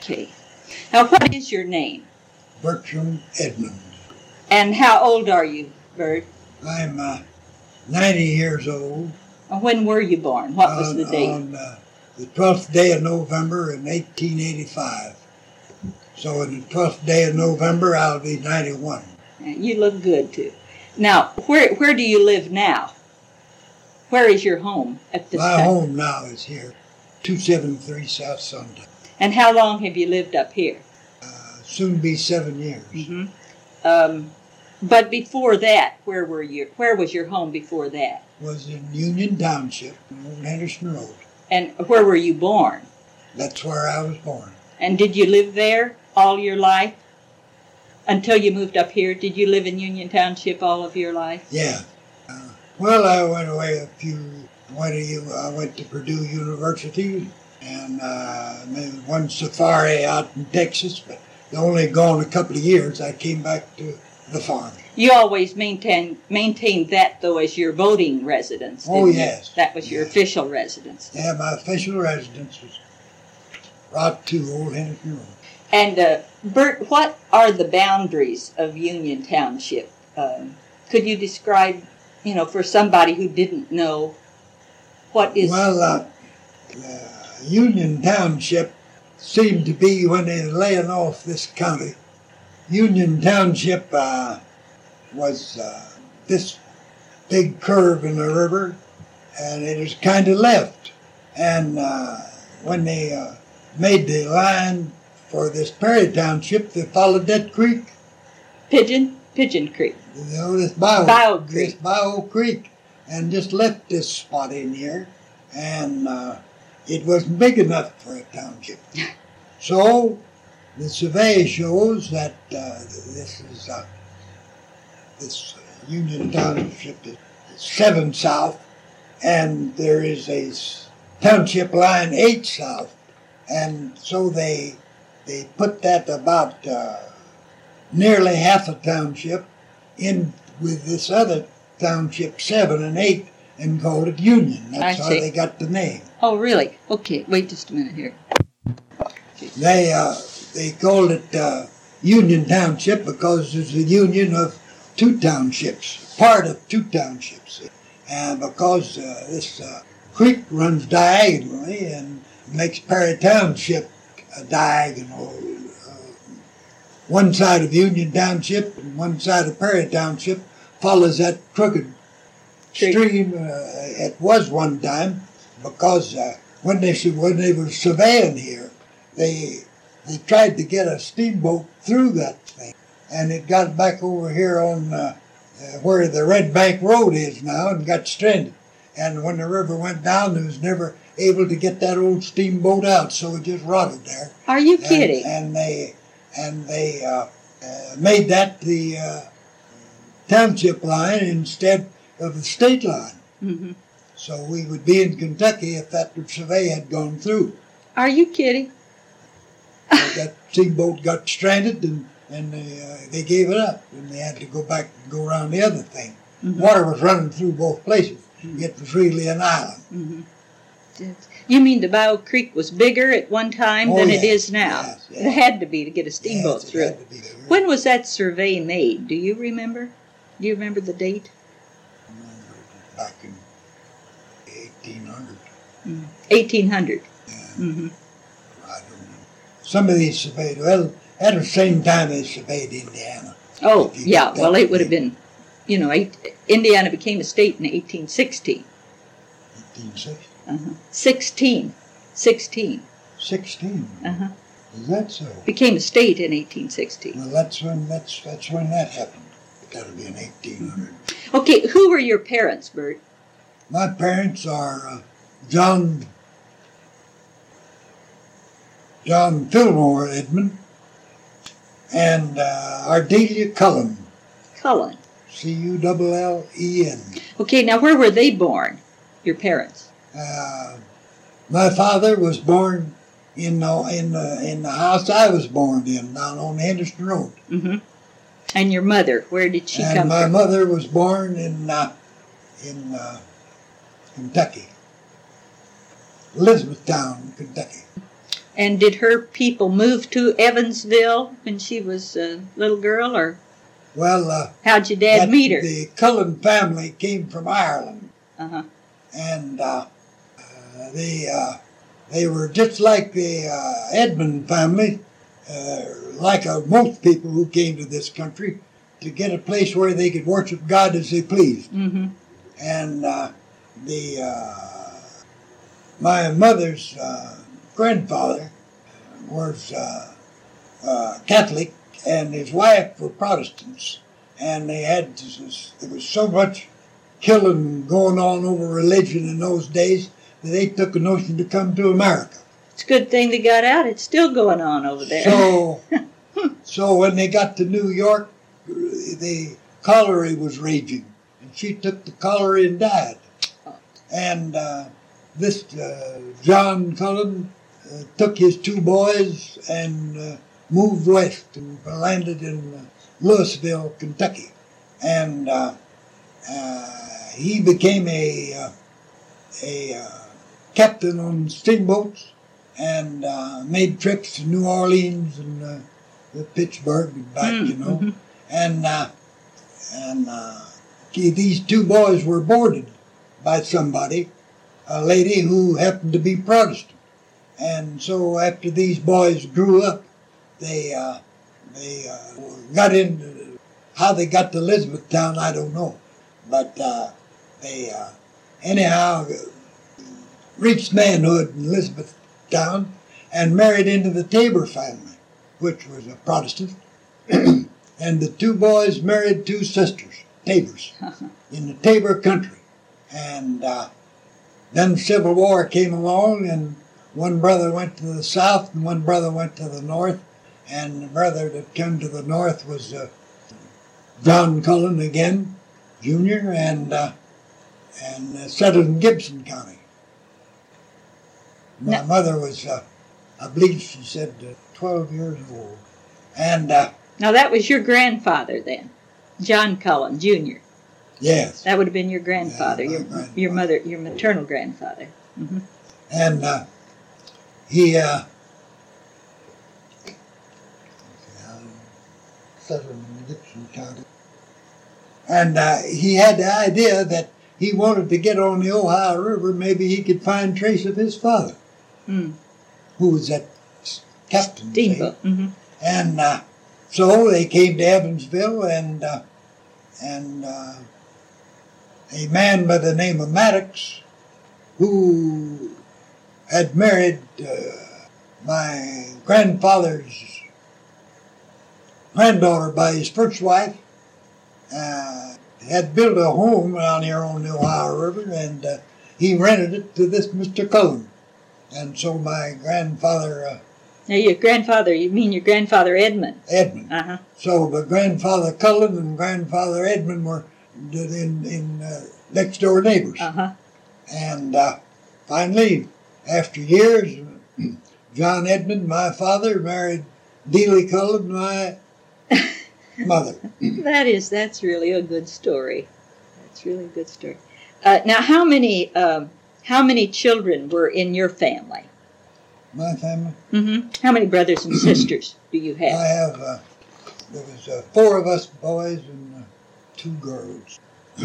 Okay. Now, what is your name? Bertram Edmonds. And how old are you, Bert? I'm 90 years old. When were you born? What was the date? On the 12th day of November in 1885. So on the 12th day of November, I'll be 91. You look good, too. Now, where do you live now? Where is your home at this time? My home now is here, 273 South Sunday. And how long have you lived up here? Soon be 7 years. Mm-hmm. But before that, where was your home before that? Was in Union Township, on Henderson Road. And where were you born? That's where I was born. And did you live there all your life? Until you moved up here, did you live in Union Township all of your life? Yeah. Well, I went away I went to Purdue University and made one safari out in Texas, but only gone a couple of years. I came back to the farm. You always maintained that, though, as your voting residence, didn't you? Yes. That was your official residence. Yeah, my official residence was Route 2, Old Henderson Road. And, Bert, what are the boundaries of Union Township? Could you describe, for somebody who didn't know, what is... Well, Union Township seemed to be, when they were laying off this county, Union Township was this big curve in the river, and it was kind of left. And when they made the line for this Perry Township, they followed that creek. Pigeon Creek. This Bio Creek, and just left this spot in here, and it wasn't big enough for a township. So the survey shows that this Union Township is 7 south, and there is a township line 8 south, and so they put that about nearly half a township in with this other township 7 and 8 and called it Union. That's how they got the name. Oh, really? Okay, wait just a minute here. They called it Union Township because it's a union of 2 townships, part of 2 townships. And because this creek runs diagonally and makes Perry Township diagonal. One side of Union Township and one side of Perry Township follows that crooked stream. It was one time because when they were surveying here, they tried to get a steamboat through that thing, and it got back over here on where the Red Bank Road is now and got stranded. And when the river went down, they was never able to get that old steamboat out, so it just rotted there. Are you kidding? And they made that the township line instead of the state line. Mm-hmm. So we would be in Kentucky if that survey had gone through. Are you kidding? That steamboat got stranded and they gave it up, and they had to go back and go around the other thing. Mm-hmm. Water was running through both places. Mm-hmm. It was really an island. Mm-hmm. You mean the Bio Creek was bigger at one time than it is now? Yes. It had to be to get a steamboat through. It had to be. When was that survey made? Do you remember? Do you remember the date? I remember back in 1800. 1800. Yeah. Mm-hmm. I don't know. Some of these surveyed, well, at the same time they surveyed Indiana. Oh, yeah. Well, it would have been, Indiana became a state in 1816. 1860? 16. 16? Uh-huh. Is that so? Became a state in 1860. Well, that's when that happened. That would be in 1800. Okay, who were your parents, Bert? My parents are John Fillmore Edmond and Ardelia Cullen. Cullen. Cullen. Okay, now where were they born, your parents? My father was born in the house I was born in, down on Henderson Road. Mm-hmm. And your mother, where did she come from? My mother was born in Kentucky, Elizabethtown, Kentucky. And did her people move to Evansville when she was a little girl, or Well, how'd your dad meet her? the Cullen family came from Ireland, Uh-huh. and they were just like the Edmund family, like most people who came to this country, to get a place where they could worship God as they pleased. Mm-hmm. And my mother's grandfather was Catholic, and his wife were Protestants, and there was so much killing going on over religion in those days that they took a notion to come to America. It's a good thing they got out. It's still going on over there. So when they got to New York, the cholera was raging, and she took the cholera and died. And this John Cullen took his two boys and moved west and landed in Louisville, Kentucky. And he became a captain on steamboats and made trips to New Orleans and Pittsburgh and back, Mm-hmm. And these two boys were boarded by somebody, a lady who happened to be Protestant. And so after these boys grew up, they got into, how they got to Elizabethtown, I don't know. But they anyhow reached manhood in Elizabethtown and married into the Tabor family, which was a Protestant. And the two boys married two sisters, Tabors, in the Tabor country. And then the Civil War came along, and one brother went to the south and one brother went to the north. And the brother that came to the north was John Cullen again, Jr., and settled in Gibson County. My mother was, I believe she said, 12 years old. And Now that was your grandfather then, John Cullen, Jr. yes. That would have been your grandfather, Yeah, my your grandfather. mother, your maternal grandfather. Mm-hmm. And he settled in Gibson County. And he had the idea that he wanted to get on the Ohio River. Maybe he could find trace of his father, who was that captain. Steamboat. Mm-hmm. And so they came to Evansville, and a man by the name of Maddox, who had married my grandfather's granddaughter by his first wife, had built a home down here on the Ohio River, and he rented it to this Mr. Cullen. And so my grandfather... Now your grandfather, you mean your grandfather Edmund? Edmund. Uh-huh. So the grandfather Cullen and grandfather Edmund were in next door neighbors. Uh-huh. And finally, after years, John Edmund, my father, married Dealey Cullen, my mother. That's really a good story. That's really a good story. Now, how many children were in your family? My family? Mm-hmm. How many brothers and sisters do you I have? have, there was 4 of us boys and 2 girls.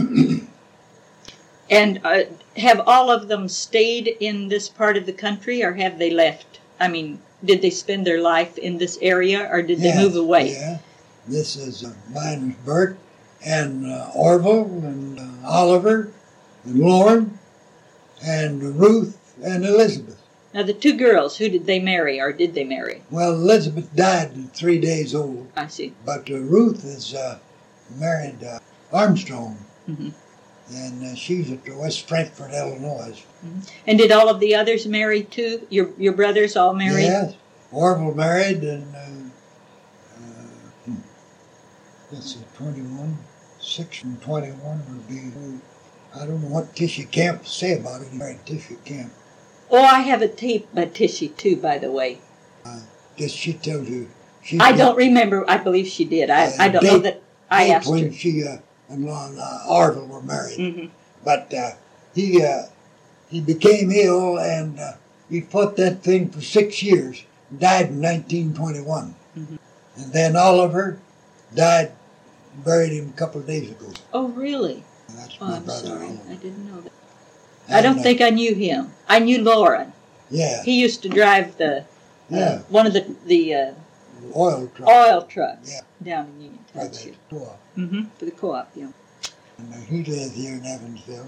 And have all of them stayed in this part of the country, or have they left? I mean, did they spend their life in this area, or did they move away? Yeah. This is mine is Bert, and Orville, and Oliver, and Lauren, and Ruth, and Elizabeth. Now, the 2 girls, who did they marry, or did they marry? Well, Elizabeth died at 3 days old. I see. But Ruth is married Armstrong, Mm-hmm. and she's at West Frankfort, Illinois. Mm-hmm. And did all of the others marry too? Your brothers all married? Yes. Orville married, and let's see, 21, 6 and 21 would be, I don't know what Tishy Camp say about it. He married Tishy Camp. Oh, I have a tape by Tishy too, by the way. Guess she tells you. I don't remember. I believe she did. I don't know that I asked when her. she and Orville were married. Mm-hmm. But he became ill, and he fought that thing for 6 years. died in 1921. Mhm. And then Oliver died, buried him a couple of days ago. Oh, really? And that's Oh, my I'm brother sorry. Oliver. I didn't know that. And, I don't think I knew him. I knew Lauren. Yeah, He used to drive the yeah, one of the oil truck. oil trucks Yeah. down in Union For the Township. co-op. For the co-op, yeah. And he lives here in Evansville.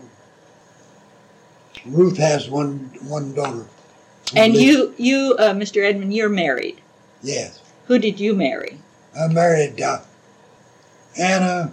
Ruth has one daughter. who And lives- you, Mr. Edmund, you're married. Yes. Who did you marry? I married Anna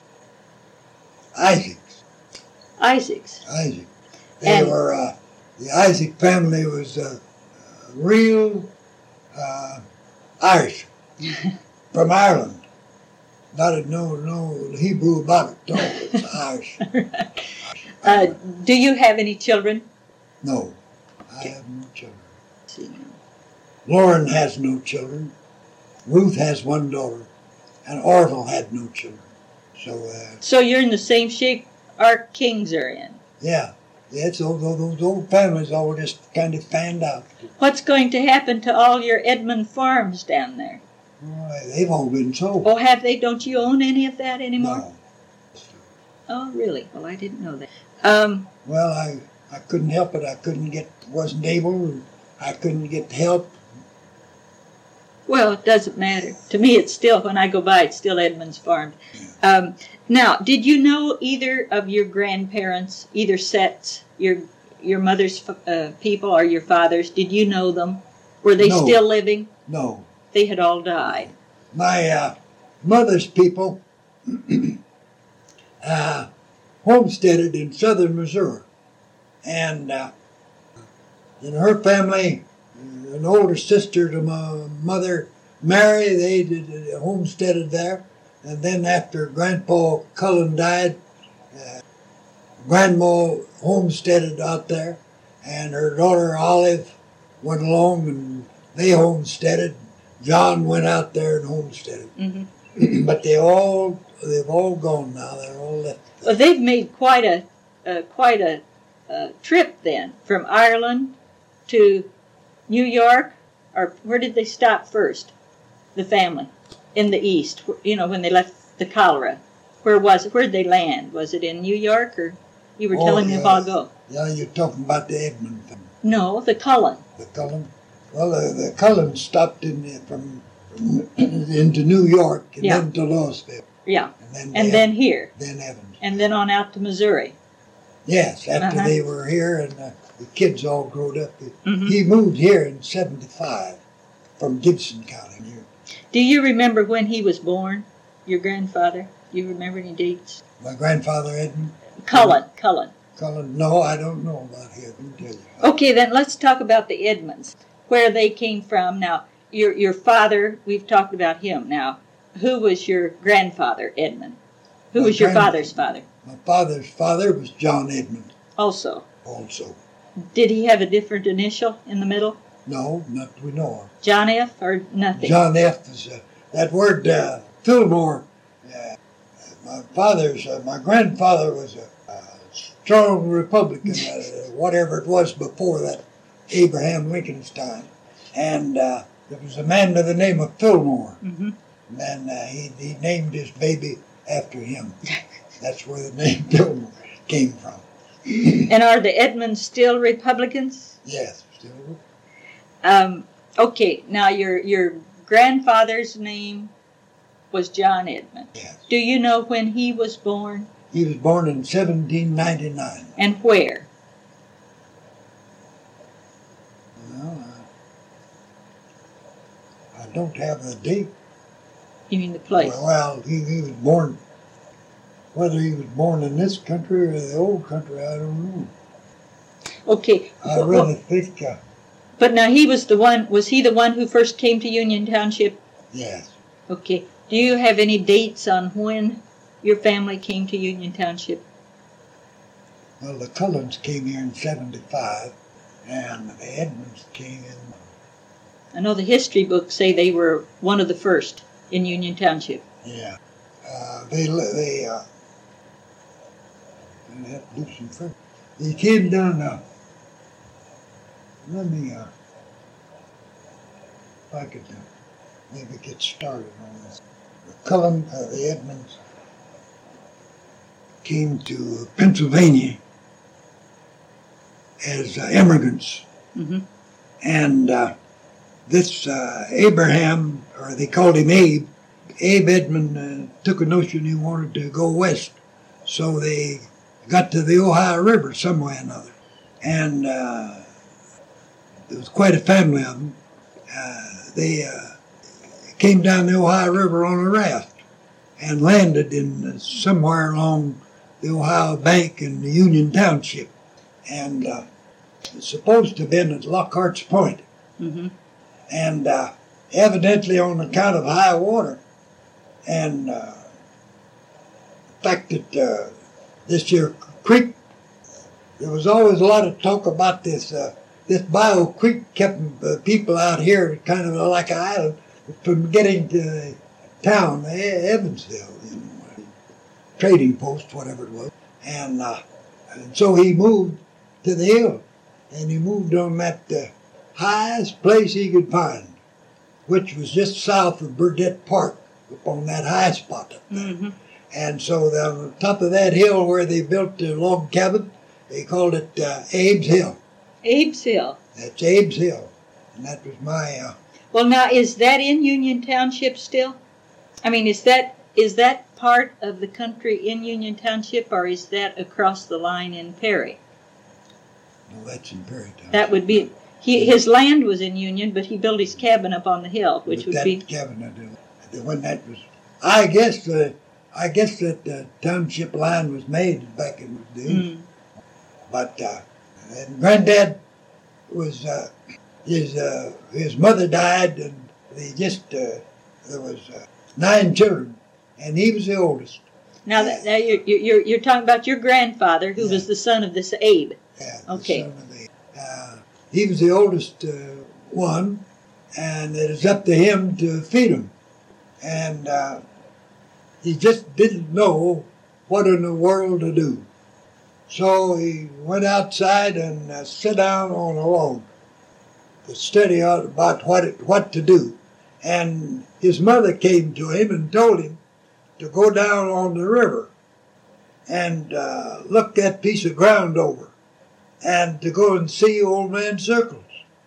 Isaacs. Isaacs. Isaac. And- They were, the Isaac family was real Irish. From Ireland. Not no Hebrew about it. No, it's Irish. Do you have any children? No, I have no children. Let's see. Lauren has no children. Ruth has one daughter. And Orville had no children. So, So you're in the same shape our kings are in. yeah. It's those old families all just kind of fanned out. What's going to happen to all your Edmund farms down there? Well, they've all been sold. Oh, have they? Don't you own any of that anymore? No. Oh, really? Well, I didn't know that. Well, I couldn't help it. Wasn't able. I couldn't get help. Well, it doesn't matter. To me, it's still, when I go by, it's still Edmund's farm. Now, did you know either of your grandparents, either sets, your mother's people or your father's? Did you know them? Were they No. still living? No. They had all died. My mother's people homesteaded in southern Missouri. And in her family, an older sister to my mother, Mary, they homesteaded there. And then after Grandpa Cullen died, Grandma homesteaded out there. And her daughter Olive went along and they homesteaded. John went out there and homesteaded. Mm-hmm. But they've all gone now. They're all left. Well, they've made quite a trip then, from Ireland to New York, or where did they stop first? The family in the east. You know, when they left the cholera, where'd they land? Was it in New York, or you were telling me a while ago? Yeah, you're talking about the Edmund family. No, the Cullen. The Cullen. Well, the Cullens stopped from into New York and Yeah. then to Louisville. Yeah, And and then here, then Evans. and then on out to Missouri. Yes, after Uh-huh. they were here and the kids all growed up. Mhm. He moved here in 1975 from Gibson County. Do you remember when he was born? Your grandfather? Do you remember any dates? My grandfather Edmund Cullen. Cullen. No, I don't know about him. I can tell you. Okay, then let's talk about the Edmonds, where they came from. Now, your father, we've talked about him. Now, who was your grandfather, Edmund? Who My was your grand- father's father? My father's father was John Edmund. Also, Also, did he have a different initial in the middle? no, not we know of. John F. or nothing? John F. is that word Fillmore. My grandfather was a strong Republican, whatever it was before that, Abraham Lincoln's time, and there was a man by the name of Fillmore, Mm-hmm. and he named his baby after him. That's where the name Fillmore came from. And are the Edmonds still Republicans? Yes, still. Okay, now your grandfather's name was John Edmund. Yes. Do you know when he was born He was born in 1799. and where? Well, I don't have the date. You mean the place? Well, he was born, whether he was born in this country or the old country, I don't know. Okay. I really think, But now he was the one, was he the one who first came to Union Township? yes. Okay. Do you have any dates on when your family came to Union Township? Well, the Cullens came here in 75, and the Edmonds came in. I know the history books say they were one of the first in Union Township. Yeah. They have to do some French. They came down, let me, I could maybe get started on this. The Edmonds came to Pennsylvania as immigrants. Mm-hmm. And this Abraham, or they called him Abe Edmond took a notion he wanted to go west. So they got to the Ohio River some way or another. And there was quite a family of them. They came down the Ohio River on a raft and landed in somewhere along the Ohio bank in the Union Township. And it's supposed to have been at Lockhart's Point. Mm-hmm. And evidently on account of high water and the fact that this here creek, there was always a lot of talk about this. This Bayou Creek kept people out here kind of like an island from getting to town, Evansville, trading post, whatever it was. And so he moved to the hill, and he moved on that highest place he could find, which was just south of Burdett Park, up on that high spot up there. Mm-hmm. And so on the top of that hill where they built the log cabin, they called it Abe's Hill. Abe's Hill. That's Abe's Hill. And that was my... Well, now, is that in Union Township still? I mean, is that part of the country in Union Township, or is that across the line in Perry? No, that's in Perry Township. That would be... his land was in Union, but he built his cabin up on the hill, which would be... That cabin, when that was... I guess that the township line was made back in the day. Mm. But and Granddad was his mother died, and they just there was 9 children, and he was the oldest. Now, now you're talking about your grandfather, who was the son of this Abe. Yeah. Okay. The son of Abe. He was the oldest one, and it was up to him to feed them, and he just didn't know what in the world to do. So he went outside and sat down on a log to study out about what to do. And his mother came to him and told him to go down on the river and look that piece of ground over and to go and see Old Man Circles.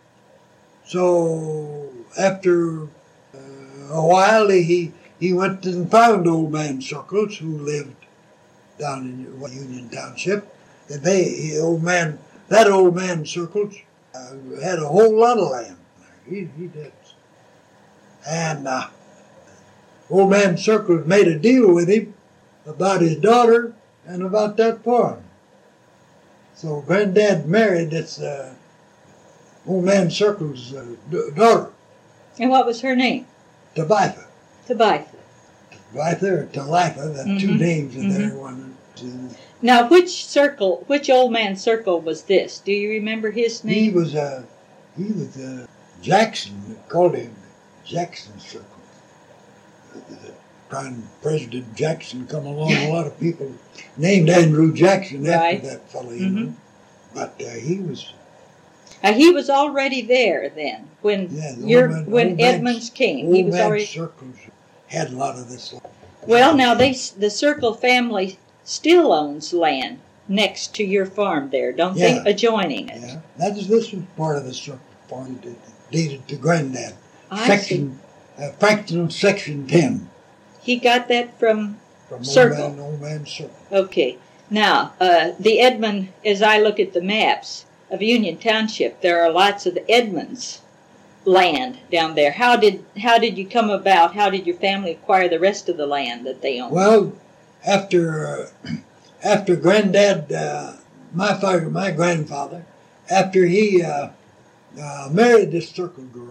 So after a while, he went and found Old Man Circles, who lived down in Union Township. And that old man Circles had a whole lot of land. He did. And Old Man Circles made a deal with him about his daughter and about that farm. So Granddad married this Old Man Circles' daughter. And what was her name? Tabitha. Tabitha. Tabitha or Talitha, the two names are there. One. Now, which Old Man Circle was this? Do you remember his name? He was Jackson. They called him Jackson Circle. Prime President Jackson come along. A lot of people named Andrew Jackson after that fellow, you know. But he was. He was already there then when Edmonds came. He was already. Circles had a lot of this. Well, now the Circle family still owns land next to your farm there, don't they? Adjoining it. Yeah, this was part of the Circle farm deeded to Granddad. Fractional Section 10. He got that from Circle. Old Man Circle. Okay. Now, the Edmond, as I look at the maps of Union Township, there are lots of the Edmonds land down there. How did you come about? How did your family acquire the rest of the land that they owned? Well, after Granddad, my grandfather, after he married this Circle girl,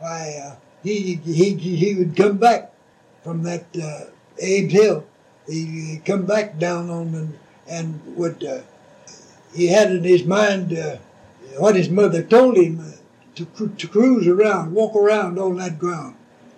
he would come back from that Abe's Hill. He'd come back down on and would he had in his mind what his mother told him to cruise around, walk around on that ground.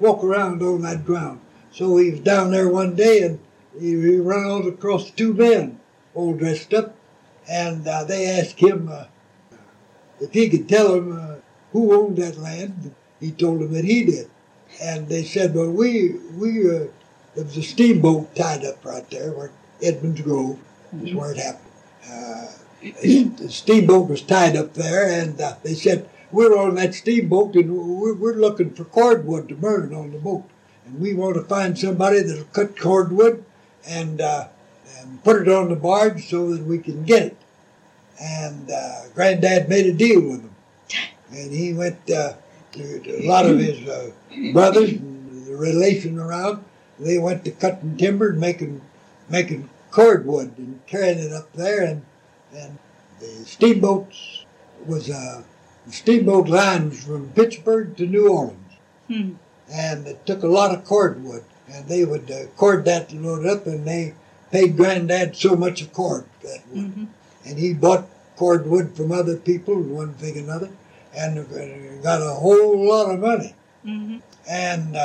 So he was down there one day and he ran out across 2 men, all dressed up, and they asked him if he could tell them who owned that land. He told them that he did. And they said, well, there was a steamboat tied up right there where Edmonds Grove is where it happened. The steamboat was tied up there, and they said, we're on that steamboat, and we're looking for cordwood to burn on the boat. And we want to find somebody that'll cut cordwood and put it on the barge so that we can get it. And Granddad made a deal with them. And he went to a lot of his brothers and the relation around. They went to cutting timber and making cordwood and carrying it up there. And the steamboats was the steamboat line was from Pittsburgh to New Orleans. And it took a lot of cordwood. And they would cord that to load up, and they paid Granddad so much a cord for that wood. And he bought cordwood from other people, one thing and another, and got a whole lot of money. And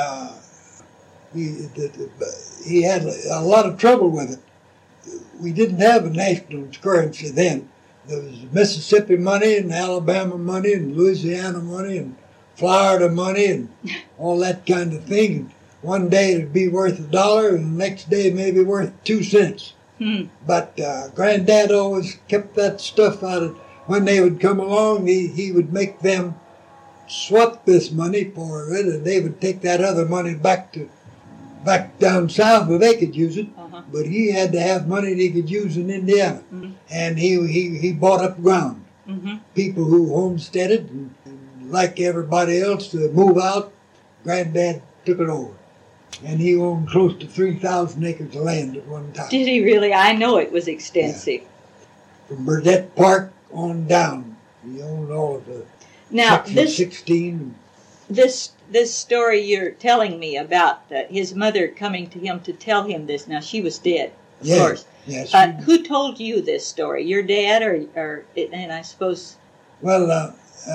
he had a lot of trouble with it. We didn't have a national currency then. There was Mississippi money and Alabama money and Louisiana money and Florida money and all that kind of thing. And one day it'd be worth $1 and the next day maybe worth 2 cents. But Granddad always kept that stuff out of. When they would come along, he would make them swap this money for it, and they would take that other money back down south where they could use it. But he had to have money that he could use in Indiana, and he bought up ground. People who homesteaded and like everybody else to move out, Granddad took it over. And he owned close to 3,000 acres of land at one time. Did he really? I know it was extensive. Yeah. From Burdett Park on down, he owned all of the now, Section 16. This story you're telling me about his mother coming to him to tell him this. Now, she was dead, of course. Yes. Who told you this story? Your dad, or and I suppose. Well,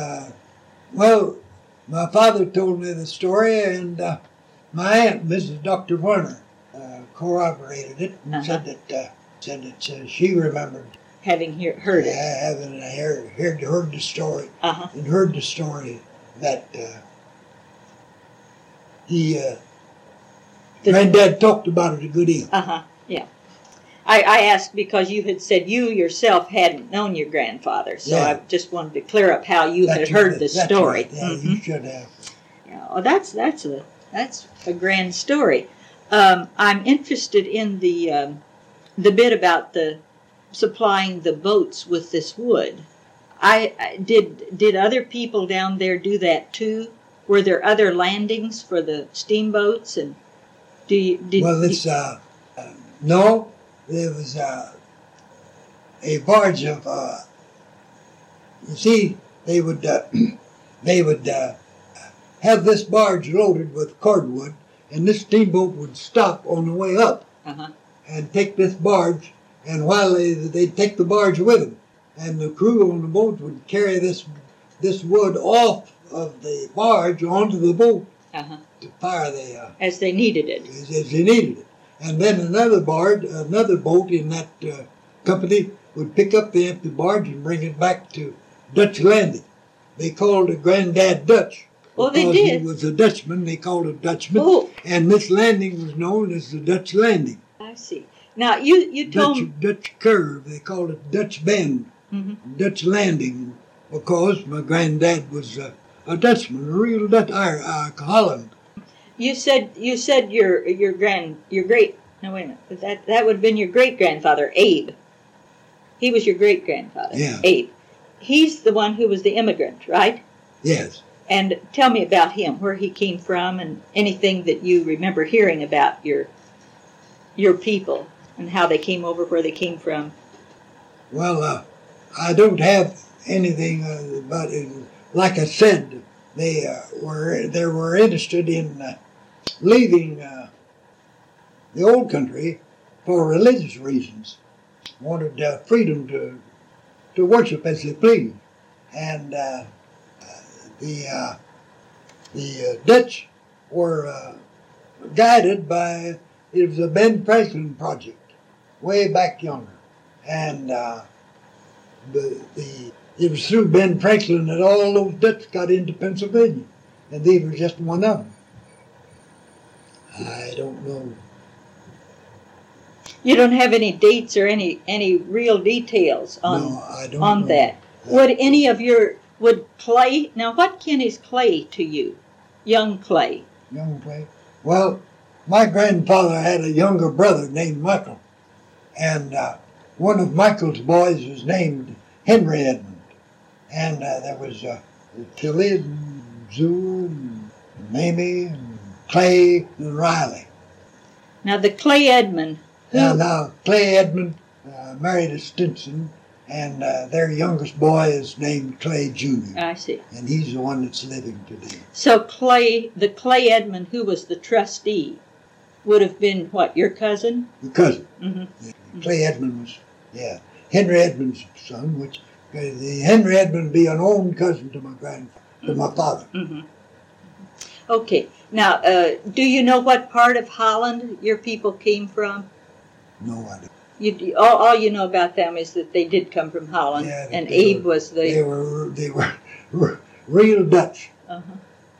my father told me the story, and my aunt, Mrs. Dr. Warner, corroborated it and said that she remembered having heard it, having heard the story, and heard the story that Granddad talked about it a good deal. Yeah. I asked because you had said you yourself hadn't known your grandfather, so I just wanted to clear up how you had heard the story. Right. Yeah, you should have. Yeah, well, that's a grand story. I'm interested in the bit about the supplying the boats with this wood. Did other people down there do that too? Were there other landings for the steamboats? And no. There was a barge of. You see, they would have this barge loaded with cordwood, and this steamboat would stop on the way up and take this barge. And while they'd take the barge with them, and the crew on the boat would carry this wood off of the barge onto the boat to fire as they needed it. As they needed it. And then another boat in that company would pick up the empty barge and bring it back to Dutch Landing. They called it Granddad Dutch. Oh, they did? He was a Dutchman, they called it Dutchman. Oh. And this landing was known as the Dutch Landing. I see. Now, you told me... Dutch Curve, they called it Dutch Bend, Dutch Landing, because my granddad was a Dutchman, a real Dutch, Holland. You said your great. No, wait a minute. That would have been your great grandfather, Abe. He was your great grandfather. Yeah. Abe. He's the one who was the immigrant, right? Yes. And tell me about him, where he came from, and anything that you remember hearing about your people and how they came over, where they came from. Well, I don't have anything about it. Like I said, they were interested in leaving the old country for religious reasons. Wanted freedom to worship as they pleased, and the Dutch were guided by, it was a Ben Franklin project way back yonder, and it was through Ben Franklin that all those Dutch got into Pennsylvania. and these were just one of them. I don't know. You don't have any dates or any real details on No, I don't on know. that. Would Clay, now what kin is Clay to you? Young Clay. Young Clay. Well, my grandfather had a younger brother named Michael, and one of Michael's boys was named Henry Edmund, and there was Tilly and Zoo and Mamie and Clay and Riley. Now the Clay Edmund, Now Clay Edmund married a Stinson, and their youngest boy is named Clay Jr., I see. and he's the one that's living today. So the Clay Edmund, who was the trustee, would have been what, your cousin? The cousin. Mm-hmm. Clay Edmund was, Henry Edmund's son, which the Henry Edmund would be an own cousin to my father. Mm-hmm. Okay. Now, do you know what part of Holland your people came from? No idea. All you know about them is that they did come from Holland, Yeah, and Abe was the. They were real Dutch. Uh-huh.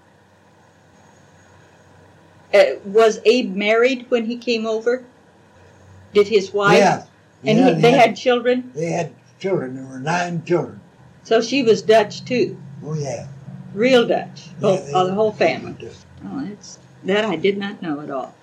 Was Abe married when he came over? Did his wife? Yeah. And Yeah, they had children? They had children. There were 9 children. So she was Dutch too? Oh, yeah. Real Dutch? Yeah, The whole family? Dutch. Oh, that I did not know at all.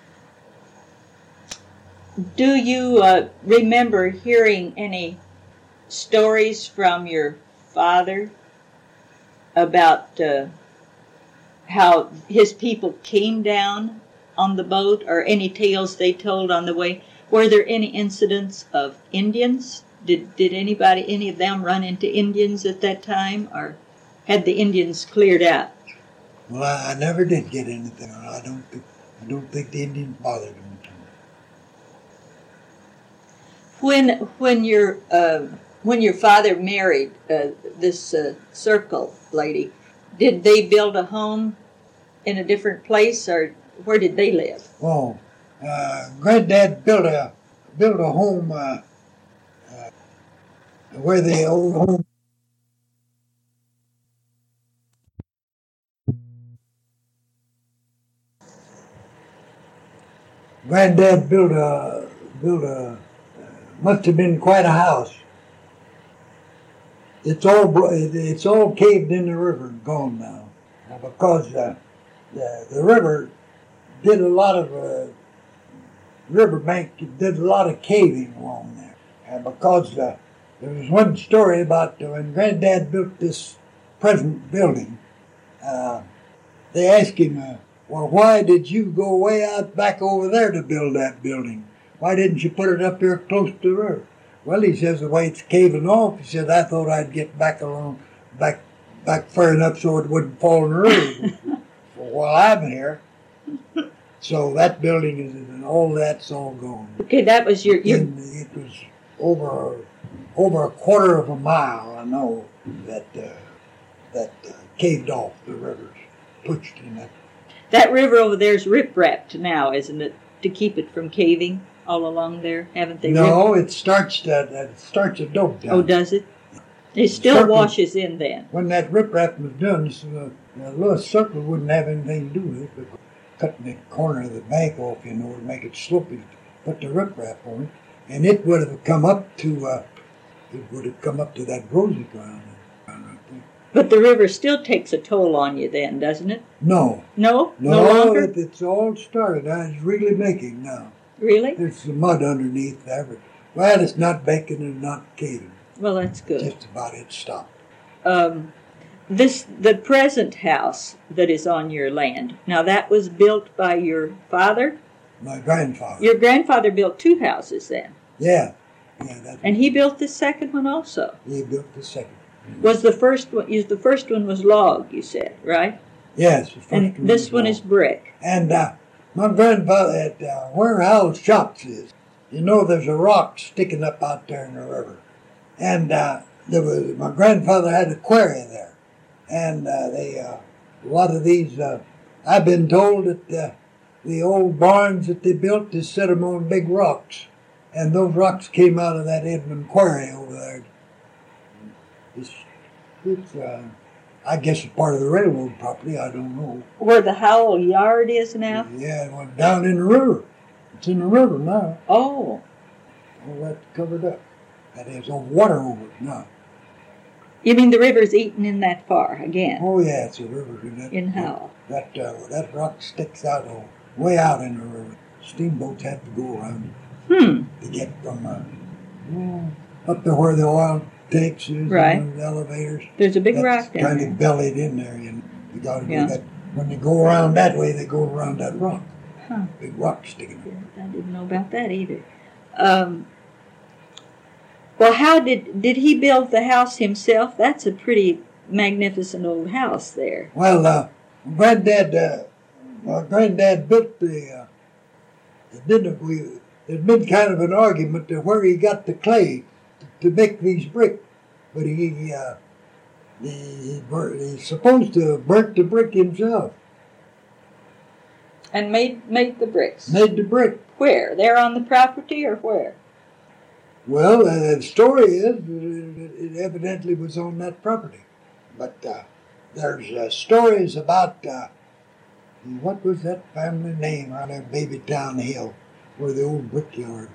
Do you remember hearing any stories from your father about how his people came down on the boat, or any tales they told on the way? Were there any incidents of Indians? Did any of them run into Indians at that time, or had the Indians cleared out? Well, I never did get anything. I don't think the Indians bothered them. When your father married this Circle lady, did they build a home in a different place, or where did they live? Oh, Granddad built a home where the old home. Granddad built a must have been quite a house. It's all caved in the river and gone now, because the river did a lot of riverbank did a lot of caving along there, and because there was one story about when Granddad built this present building, they asked him, well, why did you go way out back over there to build that building? Why didn't you put it up here close to the river? Well, he says, the way it's caving off, he said, I thought I'd get back far enough so it wouldn't fall in the river while I'm here. So that building and all that's all gone. Okay, that was your. And it was over a quarter of a mile, I know, that caved off. The river's pushed in that. That river over there is rip-wrapped now, isn't it, to keep it from caving all along there? Haven't they? No, it starts a dope down. Oh, does it? It still washes in then. When that rip-wrap was done, so the little circle wouldn't have anything to do with it, but cutting the corner of the bank off, to make it slopey, put the rip-wrap on it, and it would have come up to that rosy ground right there. But the river still takes a toll on you then, doesn't it? No. No? No longer? It's all started. It's really making now. Really? There's some mud underneath there, but, well, it's not baking and not caving. Well, that's good. Just about it stopped. The present house that is on your land, now that was built by your father? My grandfather. Your grandfather built 2 houses then? Yeah. And he built the second one also? He built the second. Was the first one was log, you said, right? Yes. The first and this one is brick. And my grandfather at where Hal's Shops is, there's a rock sticking up out there in the river. And my grandfather had a quarry there. And a lot of these, I've been told that the old barns that they built, they set them on big rocks. And those rocks came out of that Edmund quarry over there. I guess it's part of the railroad property. I don't know. Where the Howell Yard is now? Yeah, it went down in the river. It's in the river now. Oh. All that's covered up. That is water over it now. You mean the river's eaten in that far again? Oh yeah, it's a river. In Howell. That rock sticks out way out in the river. Steamboats have to go around to get from up to where the oil tanks is, right. And the elevators. There's a big rock down kind there. of bellied in there, and you got to go that. When you go around that way, they go around that rock. Huh. Big rock sticking up. I didn't know about that either. Well, how did he build the house himself? That's a pretty magnificent old house there. Well, Granddad built the. There's been kind of an argument to where he got the clay to make these bricks, but he's supposed to have burnt the brick himself. And made the bricks. Made the brick. Where? There on the property or where? Well, the story is it evidently was on that property. But there's stories about, what was that family name on there, Babytown Hill, where the old brickyard.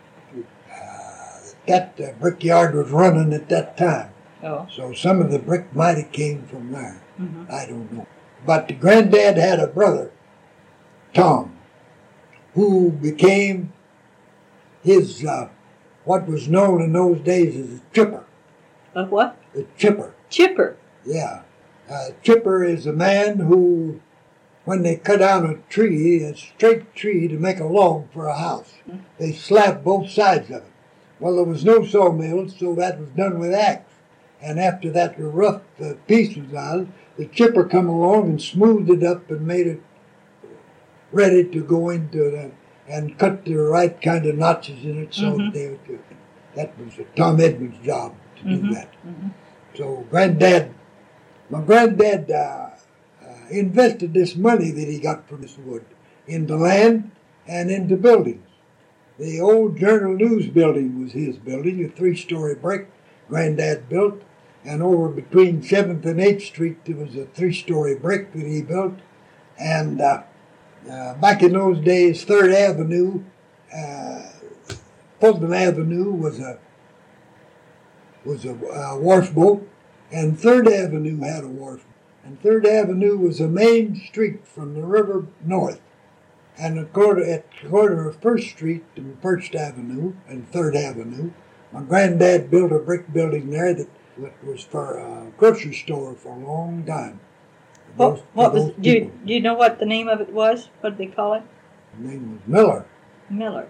That brickyard was running at that time. Oh. So some of the brick might have came from there. Mm-hmm. I don't know. But the Granddad had a brother, Tom, who became his, what was known in those days as a chipper. A what? A chipper. Chipper. Yeah. A chipper is a man who, when they cut down a tree, a straight tree to make a log for a house, they slab both sides of it. Well, there was no sawmill, so that was done with axe. And after that the rough piece was out, the chipper come along and smoothed it up and made it ready to go into the, and cut the right kind of notches in it so that they would do it. That was Tom Edmonds' job to do that. Mm-hmm. So my granddad invested this money that he got from this wood into land and into buildings. The old Journal News building was his building, a 3-story brick Granddad built. And over between 7th and 8th Street, there was a 3-story brick that he built. And back in those days, 3rd Avenue, Fulton Avenue was a wharf boat, and 3rd Avenue had a wharf. And 3rd Avenue was a main street from the river north. And at the corner of 1st Street and 1st Avenue and 3rd Avenue, my granddad built a brick building there that was for a grocery store for a long time. Do you know what the name of it was? What did they call it? The name was Miller. Miller.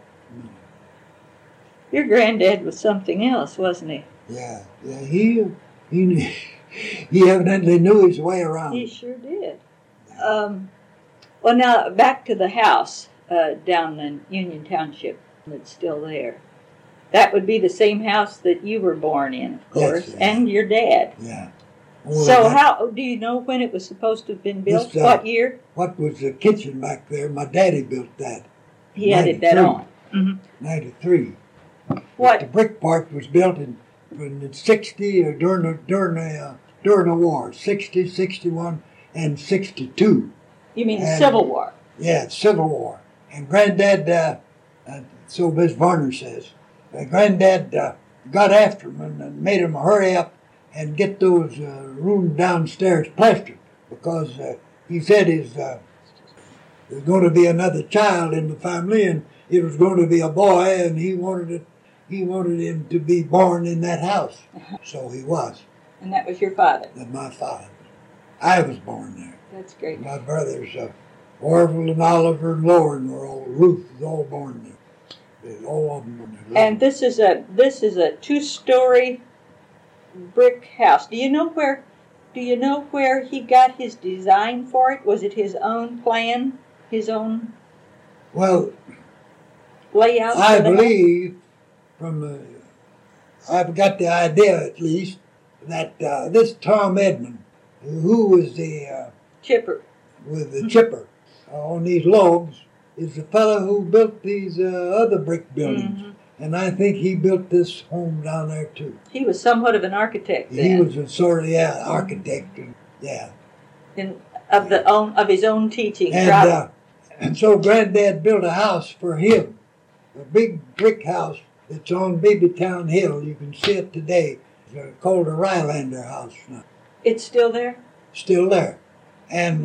Your granddad was something else, wasn't he? Yeah. He evidently knew his way around. He sure did. Well, now back to the house down in Union Township that's still there. That would be the same house that you were born in, of course, yes, and your dad. Yeah. Well, so how do you know when it was supposed to have been built? What year? What was the kitchen back there? My daddy built that. He added that on. Mm-hmm. 93. What? The brick part was built in 60 or during the war, 60, 61, and 62. You mean the Civil War? Yeah, Civil War. And Granddad, so Miss Varner says, Granddad got after him and made him hurry up and get those rooms downstairs plastered because he said there's going to be another child in the family and it was going to be a boy and he wanted him to be born in that house. So he was. And that was your father? That's my father. I was born there. That's great. My brothers, Orville and Oliver and Lauren Ruth was all born there. All of them were there. And this is a 2-story brick house. Do you know where he got his design for it? Was it his own plan? His own layout? I believe I've got the idea at least that this Tom Edmond, who was the chipper with the chipper on these logs, is the fellow who built these other brick buildings. Mm-hmm. And I think he built this home down there too. He was somewhat of an architect then. He was a sort of architect. Yeah. Of his own teaching. And so Granddad built a house for him, a big brick house that's on Babytown Hill. You can see it today. It's called the Rylander House now. It's still there? Still there. And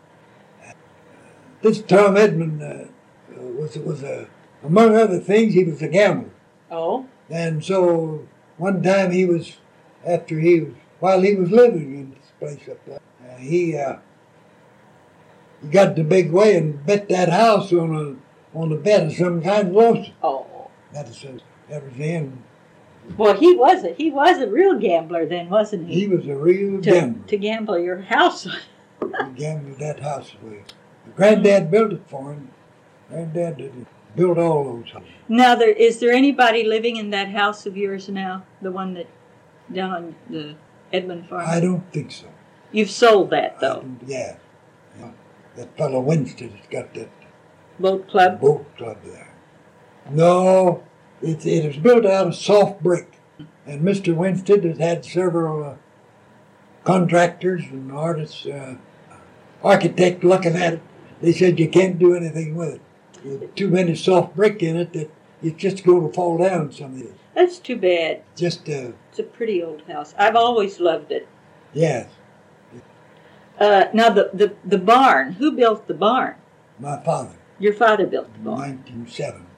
this Tom Edmond was among other things, he was a gambler. Oh. And so one time while he was living in this place up there, he got the big way and bet that house on a bet of some kind, lost it. Oh. That was the end. Well, he was a real gambler then, wasn't he? He was a real gambler. To gamble your house. He gambled that house away. Granddad built it for him. Granddad built all those houses. Now, is there anybody living in that house of yours now? The one that down on the Edmond farm? I don't think so. You've sold that, though? Yeah. That fellow Winston has got that boat club there. No, it was built out of soft brick. And Mr. Winstead has had several contractors and artists, architects looking at it. They said you can't do anything with it. There's too many soft brick in it that it's just going to fall down some of this. That's too bad. Just it's a pretty old house. I've always loved it. Yes. Now the barn. Who built the barn? My father. Your father built the barn. 1907.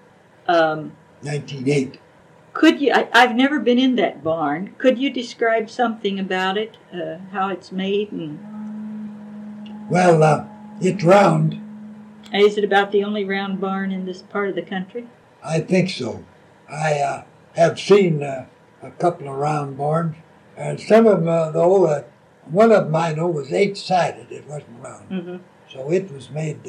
1908. Could you? I've never been in that barn. Could you describe something about it? How it's made and? Well, it's round. Is it about the only round barn in this part of the country? I think so. I have seen a couple of round barns, and some of them, one of them I know was 8-sided. It wasn't round, so it was made.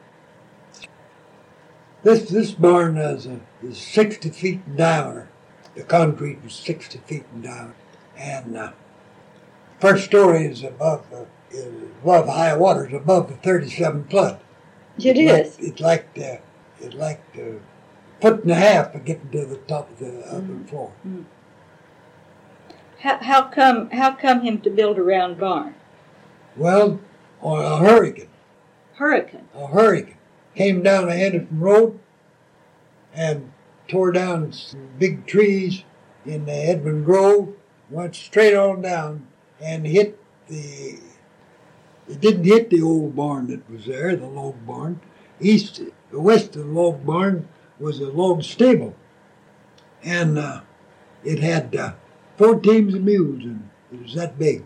This barn is 60 feet in diameter. The concrete was 60 feet in diameter, and first story is above high water, is above the 37 flood. It's like a foot and a half to get to the top of the upper floor. Mm. How come him to build a round barn? Well, on a hurricane. Hurricane? A hurricane came down the Henderson Road and tore down some big trees in the Edmond Grove, went straight on down and hit it didn't hit the old barn that was there, the log barn. West of the log barn was a log stable. And it had 4 teams of mules in it. It was that big.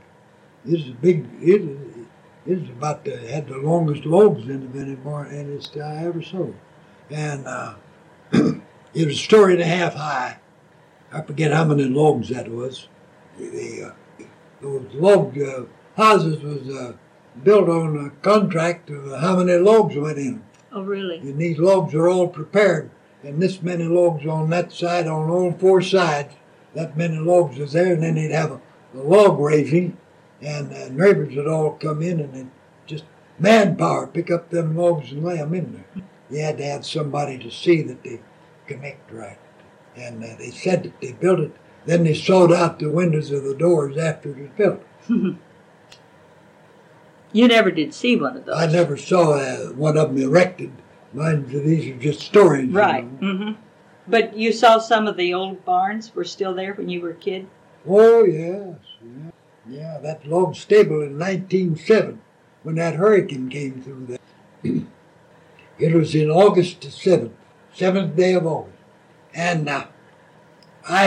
It was about had the longest logs in of any barn I ever saw. And it was a story and a half high. I forget how many logs that was. Those log houses was built on a contract of how many logs went in them. Oh, really? And these logs are all prepared. And this many logs on that side, on all 4 sides, that many logs was there. And then they'd have a log raising, and neighbors would all come in and they'd just manpower, pick up them logs and lay them in there. You had to have somebody to see that they connect right. And they said that they built it. Then they sawed out the windows of the doors after it was built. You never did see one of those. I never saw one of them erected. These are just stories. Right. You know? Mm-hmm. But you saw some of the old barns were still there when you were a kid? Oh, yes. Yeah, that log stable in 1907, when that hurricane came through there. It was in August the 7th day of August. And I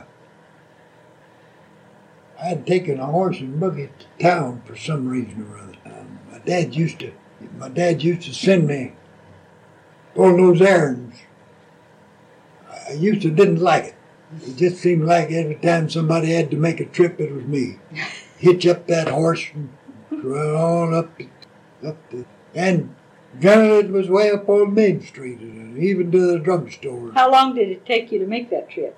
had taken a horse and buggy to town for some reason or other. My dad used to send me on those errands. I didn't like it. It just seemed like every time somebody had to make a trip, it was me. Hitch up that horse and run on up the, and generally it was way up on Main Street, and even to the drugstore. How long did it take you to make that trip?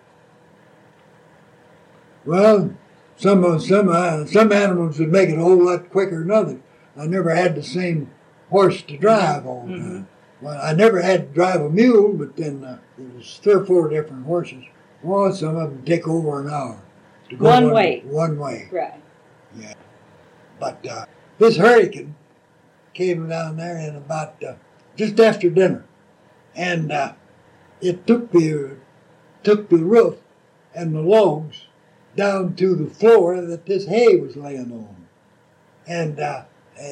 Well, some animals would make it a whole lot quicker than others. I never had the same horse to drive all the time. Well, I never had to drive a mule, but then there was 3 or 4 different horses. Well, some of them take over an hour. To go One way. One way. Right. Yeah. But this hurricane came down there in about just after dinner, and it took the roof and the logs down to the floor that this hay was laying on, and the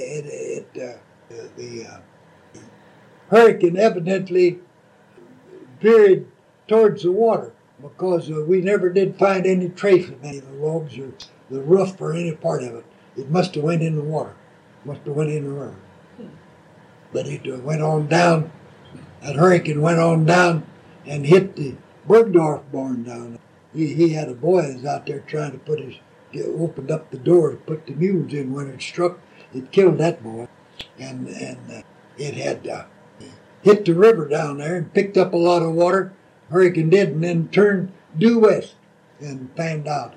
hurricane evidently veered towards the water because we never did find any trace of any of the logs or the roof or any part of it. It must have went in the water, must have went in the river. But it went on down. That hurricane went on down and hit the Bergdorf barn down. He had a boy that was out there trying to opened up the door to put the mules in. When it struck, it killed that boy, and it had hit the river down there and picked up a lot of water. Hurricane did, and then turned due west and fanned out.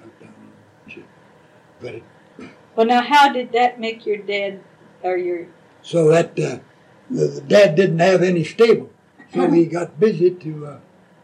But well, now how did that make your dad or your? So that the dad didn't have any stable, so he got busy to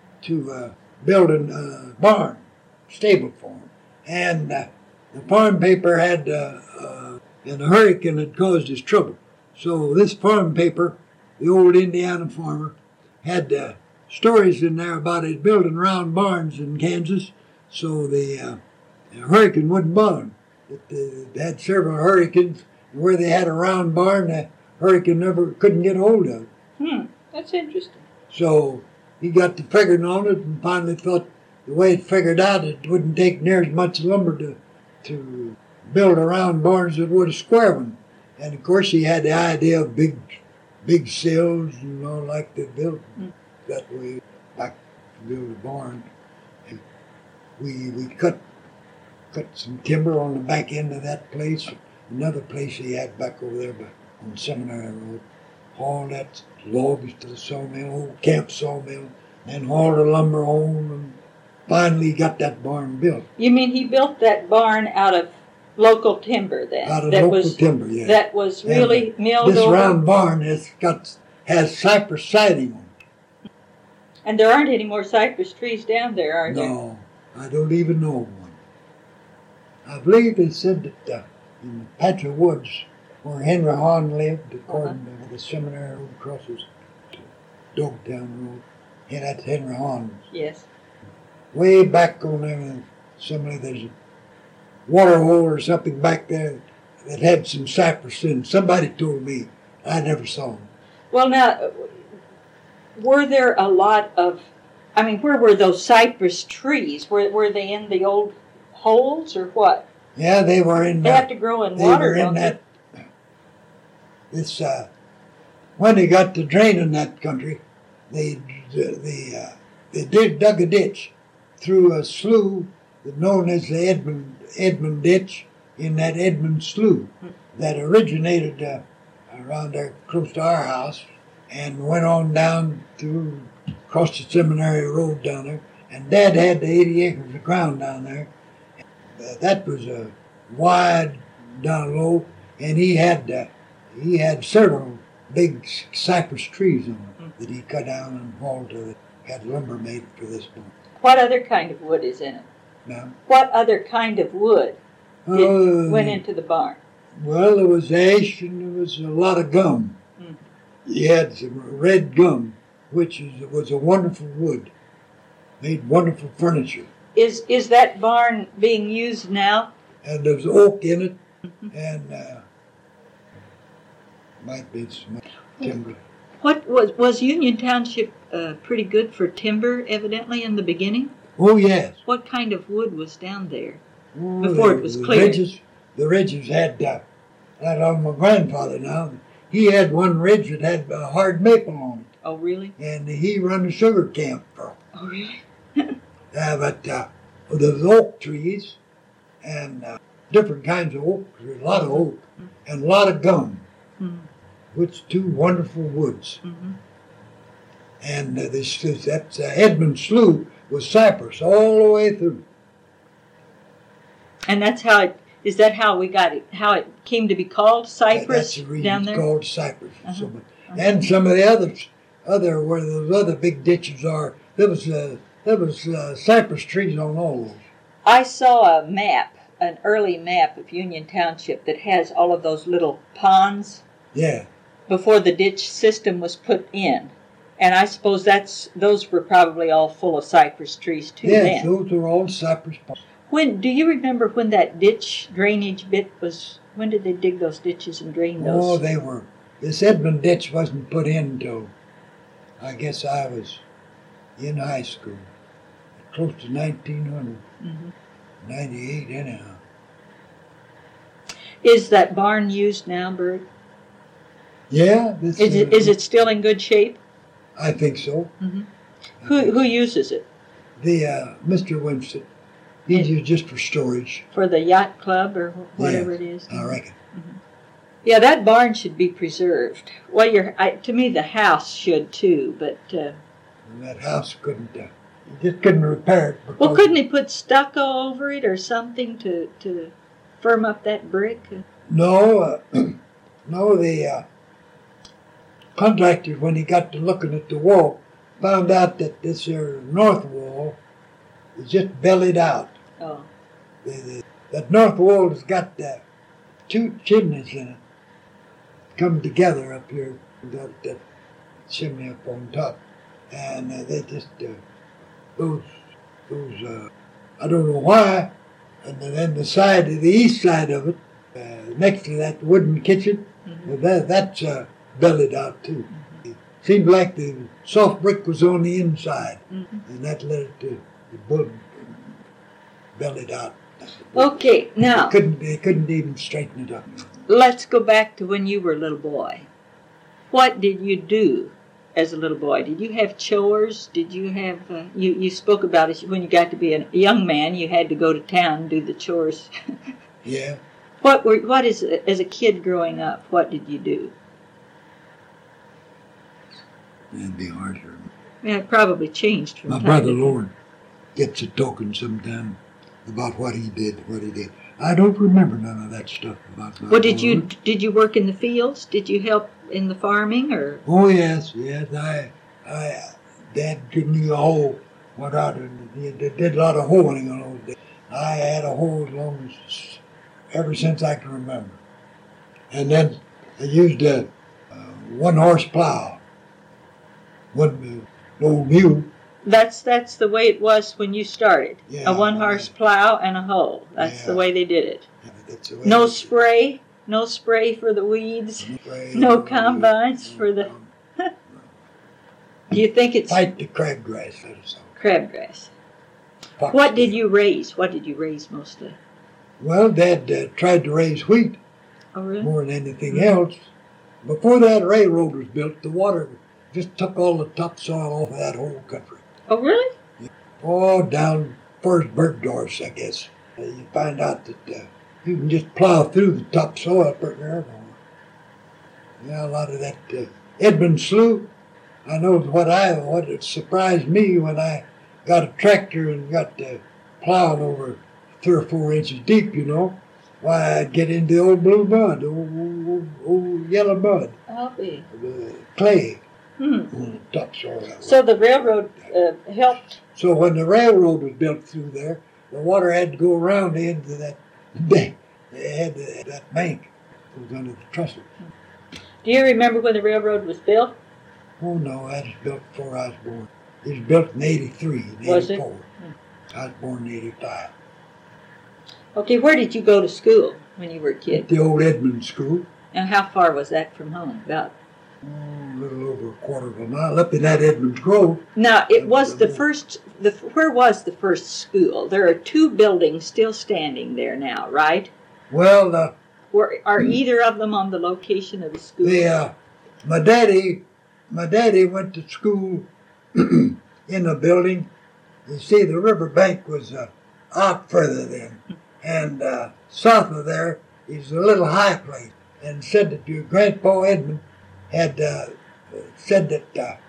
build a barn, stable for him, and the farm paper had and a hurricane had caused his trouble. So this farm paper, the old Indiana farmer, had stories in there about it building round barns in Kansas, so the hurricane wouldn't bother him. They had several hurricanes where they had a round barn. The hurricane never couldn't get hold of it. That's interesting. So he got to figuring on it and finally thought the way it figured out, it wouldn't take near as much lumber to build a round barn as it would a square one. And of course he had the idea of big sills, like they built that way back to build a barn. And we cut some timber on the back end of that place. Another place he had back over there on Seminary Road. Hauled that logs to the sawmill, old camp sawmill, and hauled the lumber home, and finally got that barn built. You mean he built that barn out of local timber then? Out of local timber, yeah. That was really milled this over? This round barn has cypress siding on it. And there aren't any more cypress trees down there, are there? No, I don't even know one. I believe they said that in the patch of woods where Henry Hahn lived, according to the seminary road crosses to Dogtown Road, and that's Henry Hahn's. Yes. Way back on there, there's a water hole or something back there that had some cypress in. Somebody told me. I never saw them. Well, now, were there a lot of, where were those cypress trees? Were they in the old holes or what? Yeah, they were in. They have to grow in water, don't they? When they got to draining that country, they dug a ditch through a slough known as the Edmund Ditch in that Edmund Slough that originated around there close to our house and went on down through across the Seminary Road down there. And Dad had the 80 acres of ground down there. That was a wide down low, and he had several big cypress trees on it that he cut down and hauled to had lumber made for this barn. What other kind of wood is in it? Now, what other kind of wood went into the barn? Well, there was ash and there was a lot of gum. He had some red gum, which was a wonderful wood. Made wonderful furniture. Is that barn being used now? And there's oak in it, and might be some timber. What was Union Township pretty good for timber, evidently, in the beginning? Oh, yes. What kind of wood was down there before it was cleared? The ridges had, like on my grandfather now, he had one ridge that had hard maple on it. Oh, really? And he run a sugar camp for. Oh, really? But there's oak trees and different kinds of oak, a lot of oak, and a lot of gum, which two wonderful woods. And that Edmund Slough was cypress all the way through. And that's how is that how we got it? How it came to be called cypress that's the reason down there? It's called cypress. And some of the other where those other big ditches are, there was cypress trees on all those. I saw a map an early map of Union Township that has all of those little ponds Yeah. before the ditch system was put in. And I suppose those were probably all full of cypress trees too Yes, then. those are all cypress palms. When do you remember when that ditch drainage bit was? When did they dig those ditches and drain those? Oh, they were. This Edmund ditch wasn't put in till I guess I was in high school, close to 1998 anyhow. Is that barn used now, Bert? Yeah, this Is it still in good shape? I think so. Who uses it? The Mr. Winston, he's used just for storage. For the yacht club or whatever it is? I reckon. Yeah, that barn should be preserved. Well, to me, the house should too, but... And that house couldn't, you just couldn't repair it. Well, couldn't he put stucco over it or something to firm up that brick? No, no, the contractor, when he got to looking at the wall, found out that this here north wall is just bellied out. Oh. That north wall has got two chimneys in it, come together up here, got that chimney up on top, and they just those I don't know why, and then the east side of it, next to that wooden kitchen, that's bellied out too. It seemed like the soft brick was on the inside, and that led it to the wood bellied out. Okay, now They couldn't even straighten it up. let's go back to when you were a little boy. What did you do as a little boy? Did you have chores? Did you have, you spoke about it when you got to be a young man, you had to go to town and do the chores. Yeah. As a kid growing up, what did you do? It'd be hard to remember. Yeah, it probably changed from My time brother to time. Lord gets a talking sometime about what he did. I don't remember none of that stuff about my Well, did Lord. you work in the fields? Did you help in the farming or? Oh yes. Dad gave me a hoe, went out and he did a lot of hoeing on those days. I had a hoe ever since I can remember. And then I used a 1-horse plow, one old mule. That's the way it was when you started. Yeah, A 1-horse plow and a hoe. That's the Yeah. way they did it. That's the way No it- spray. No spray for the weeds. No combines for the. Do you think it's Fight the crabgrass. That's all. crabgrass? Fox What did tail. you raise? What did you raise mostly? Well, Dad tried to raise wheat Oh, really? more than anything else. Before that railroad was built, the water just took all the topsoil off of that whole country. Oh, really? Oh, down first Bergdorf's, I guess. You find out that you can just plow through the topsoil pretty near everywhere. Yeah, a lot of that Edmund Slough. I know what it surprised me when I got a tractor and got plowing over 3 or 4 inches deep, you know. Why, I'd get into the old blue mud, old yellow mud, I'll be. clay Hmm. on the topsoil. So the railroad helped. So when the railroad was built through there, the water had to go around the end of that bank. They had that bank that was under the trestle. Do you remember when the railroad was built? Oh no, that was built before I was born. It was built in 83, in Was it? 84. I was born in 85. Okay, where did you go to school when you were a At kid? the old Edmund School, And how far was that from home? About. a little over a quarter of a mile up in that Edmund Grove. Now it was the first. Where was the first school? There are 2 buildings still standing there now, right? Well, Are either of them on the location of the school? my daddy went to school in a building. You see, the river bank was out further then, and south of there is a little high place. And said that your Grandpa Edmund had said that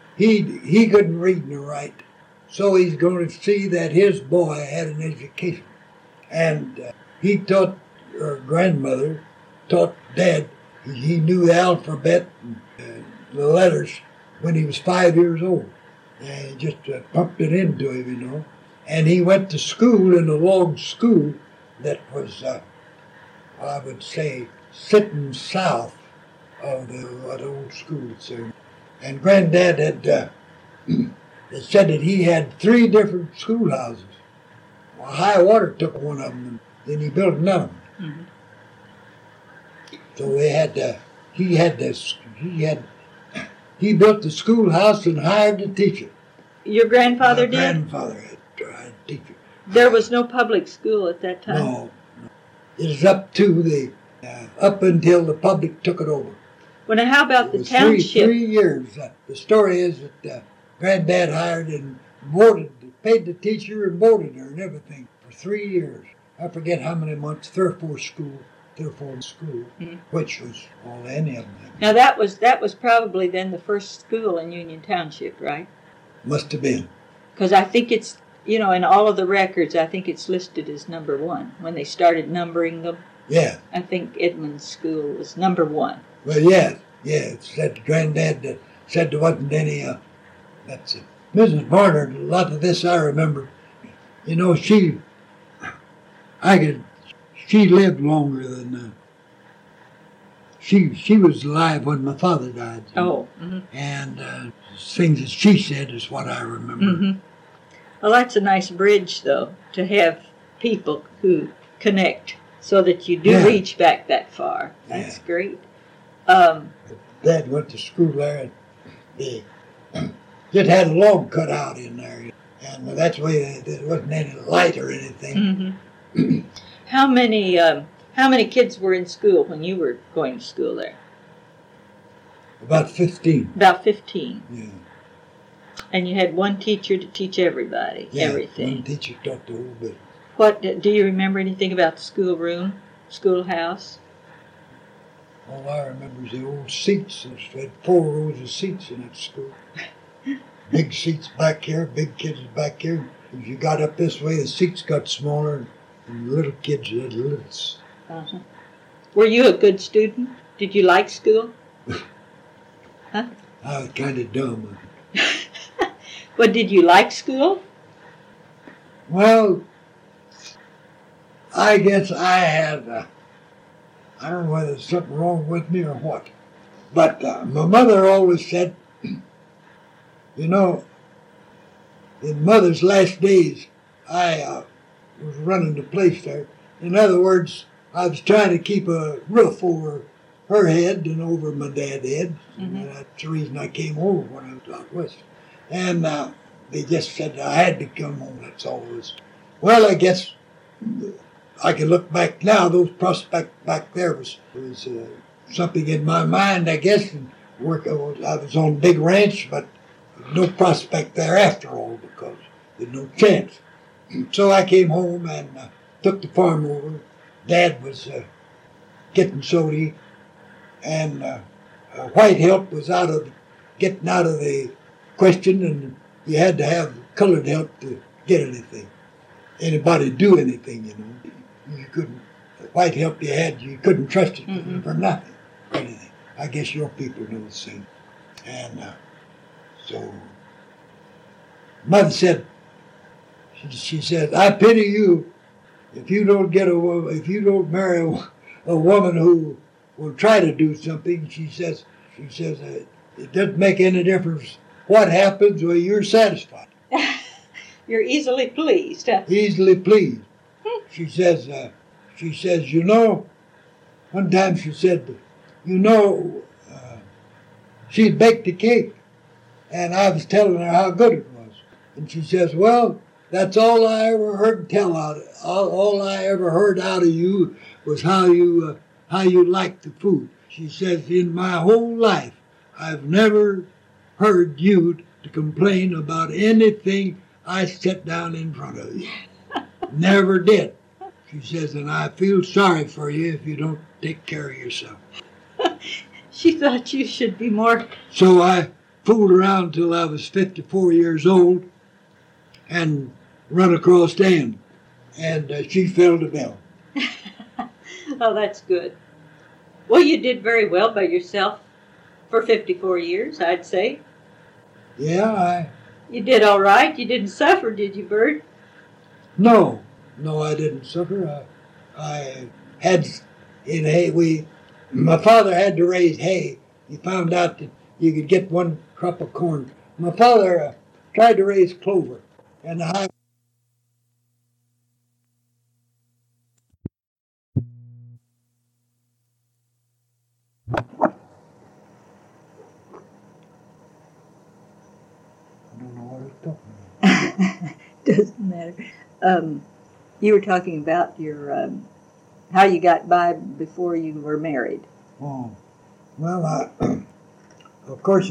he couldn't read nor write, so he's going to see that his boy had an education. And he taught her grandmother, taught Dad. He knew the alphabet and the letters when he was 5 years old. And he just pumped it into him, you know. And he went to school in a log school that was, I would say, sitting south of the old school there. And Granddad had it said that he had 3 different schoolhouses. Well, high water took one of them, and then he built another one. Mm-hmm. So he built the schoolhouse and hired a teacher. Your grandfather My did? grandfather had hired a teacher. There was no public school at that time? No. It was up until the public took it over. Well, now how about It the was township? 3 years. The story is that Granddad hired and boarded, paid the teacher and boarded her and everything for 3 years. I forget how many months, 3 or 4 school, Mm-hmm. which was all any of them. Now that was probably then the first school in Union Township, right? Must have been. Because I think it's, in all of the records, I think it's listed as number 1. When they started numbering them, Yeah. I think Edmund's school was number 1. Well, yeah. It said Granddad said there wasn't any, that's it. Mrs. Barnard, a lot of this I remember. She lived longer than, she was alive when my father died. Oh. Mm-hmm. And things that she said is what I remember. Mm-hmm. Well, that's a nice bridge, though, to have people who connect so that you do reach back that far. That's great. Dad went to school there, and it had a log cut out in there, and that's why there wasn't any light or anything. Mm-hmm. How many kids were in school when you were going to school there? About 15. About 15. Yeah. And you had one teacher to teach everybody, everything. One teacher taught the whole bit. What do you remember anything about the schoolroom, schoolhouse? All I remember is the old seats. They had 4 rows of seats in that school. Big seats back here, big kids back here. As you got up this way, the seats got smaller, and little kids had littles. Uh-huh. Were you a good student? Did you like school? Huh? I was kind of dumb. But did you like school? Well, I guess I had, I don't know whether there's something wrong with me or what, but my mother always said, in Mother's last days, I was running the place there. In other words, I was trying to keep a roof over her head and over my dad's head. Mm-hmm. And that's the reason I came over when I was out west. And they just said I had to come home, that's all it was. Well, I guess I can look back now, those prospects back there was something in my mind, I guess. And I was on a big ranch, but no prospect there after all because there's no chance. So I came home and took the farm over. Dad was getting sody, and white help was getting out of the question, and you had to have colored help to get anything. Anybody do anything, You couldn't. The white help you had, you couldn't trust it for nothing. Anything. I guess your people know the same. And so, Mother said, she said, I pity you if you don't marry a woman who will try to do something. She says it doesn't make any difference what happens when you're satisfied. You're easily pleased. Huh? Easily pleased. She says, one time she said, she'd baked a cake, and I was telling her how good it was. And she says, well, that's all I ever heard all I ever heard out of you was how you liked the food. She says, in my whole life, I've never heard you to complain about anything I set down in front of you. Never did. She says, and I feel sorry for you if you don't take care of yourself. She thought you should be more... So I fooled around till I was 54 years old and run across Dan. And she fell to Bill. Oh, that's good. Well, you did very well by yourself for 54 years, I'd say. Yeah, You did all right. You didn't suffer, did you, Bert? No, I didn't suffer. I had in hay. My father had to raise hay. He found out that you could get one crop of corn. My father tried to raise clover, and I don't know what I was talking about. Doesn't matter. You were talking about your how you got by before you were married. Oh, well, of course,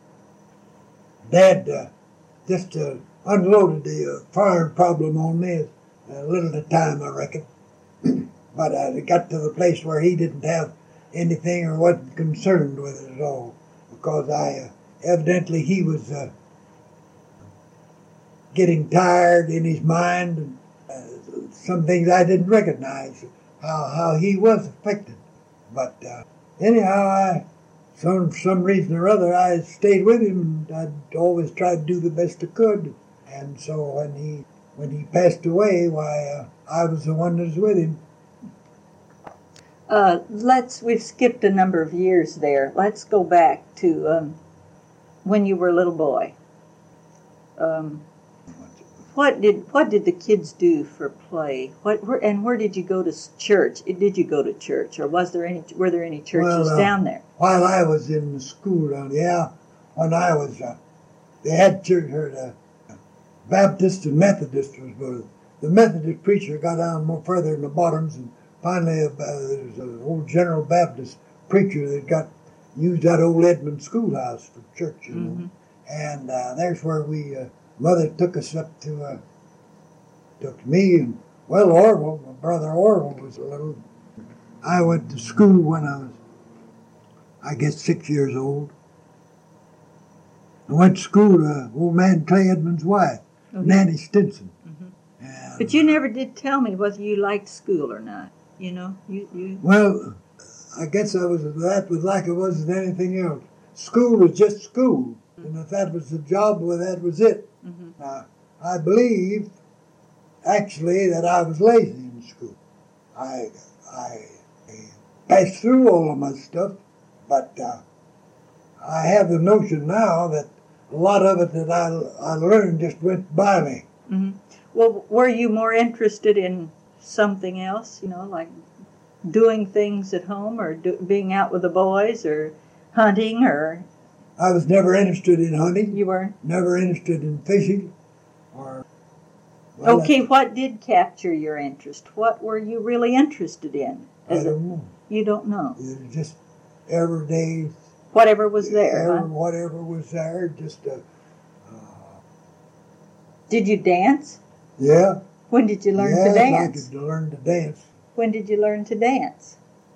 Dad just unloaded the farm problem on me a little at a time, I reckon. But it got to the place where he didn't have anything or wasn't concerned with it at all, because evidently he was getting tired in his mind, and some things I didn't recognize, how he was affected. But anyhow, for some reason or other, I stayed with him, and I'd always tried to do the best I could. And so when he passed away, why, I was the one that was with him. We've skipped a number of years there. Let's go back to when you were a little boy. What did the kids do for play? Where did you go to church? Did you go to church, or were there any churches down there? While I was in the school down there, when I was, they had church here, Baptist and Methodist was both. The Methodist preacher got down more further in the bottoms, and finally there was an old General Baptist preacher that used that old Edmond schoolhouse for church, you know. Mm-hmm. And there's where Mother took us up took me and, Orville, my brother Orville was a little. I went to school when I was, I guess, 6 years old. I went to school to old man Clay Edmonds' wife, Nanny Stinson. Mm-hmm. And, but you never did tell me whether you liked school or not. You know, you. Well, I guess that was like it wasn't anything else. School was just school, and if that was the job, that was it. Mm-hmm. Now, I believe, actually, that I was lazy in school. I passed through all of my stuff, but I have the notion now that a lot of it that I learned just went by me. Mm-hmm. Well, were you more interested in something else, like doing things at home, or being out with the boys, or hunting, or... I was never interested in hunting. You weren't? Never interested in fishing. What did capture your interest? What were you really interested in? I don't know. You don't know? It was just every day. Whatever was there, huh? Whatever was there, just... Did you dance? Yeah. When did you learn to dance? I could learn to dance. When did you learn to dance?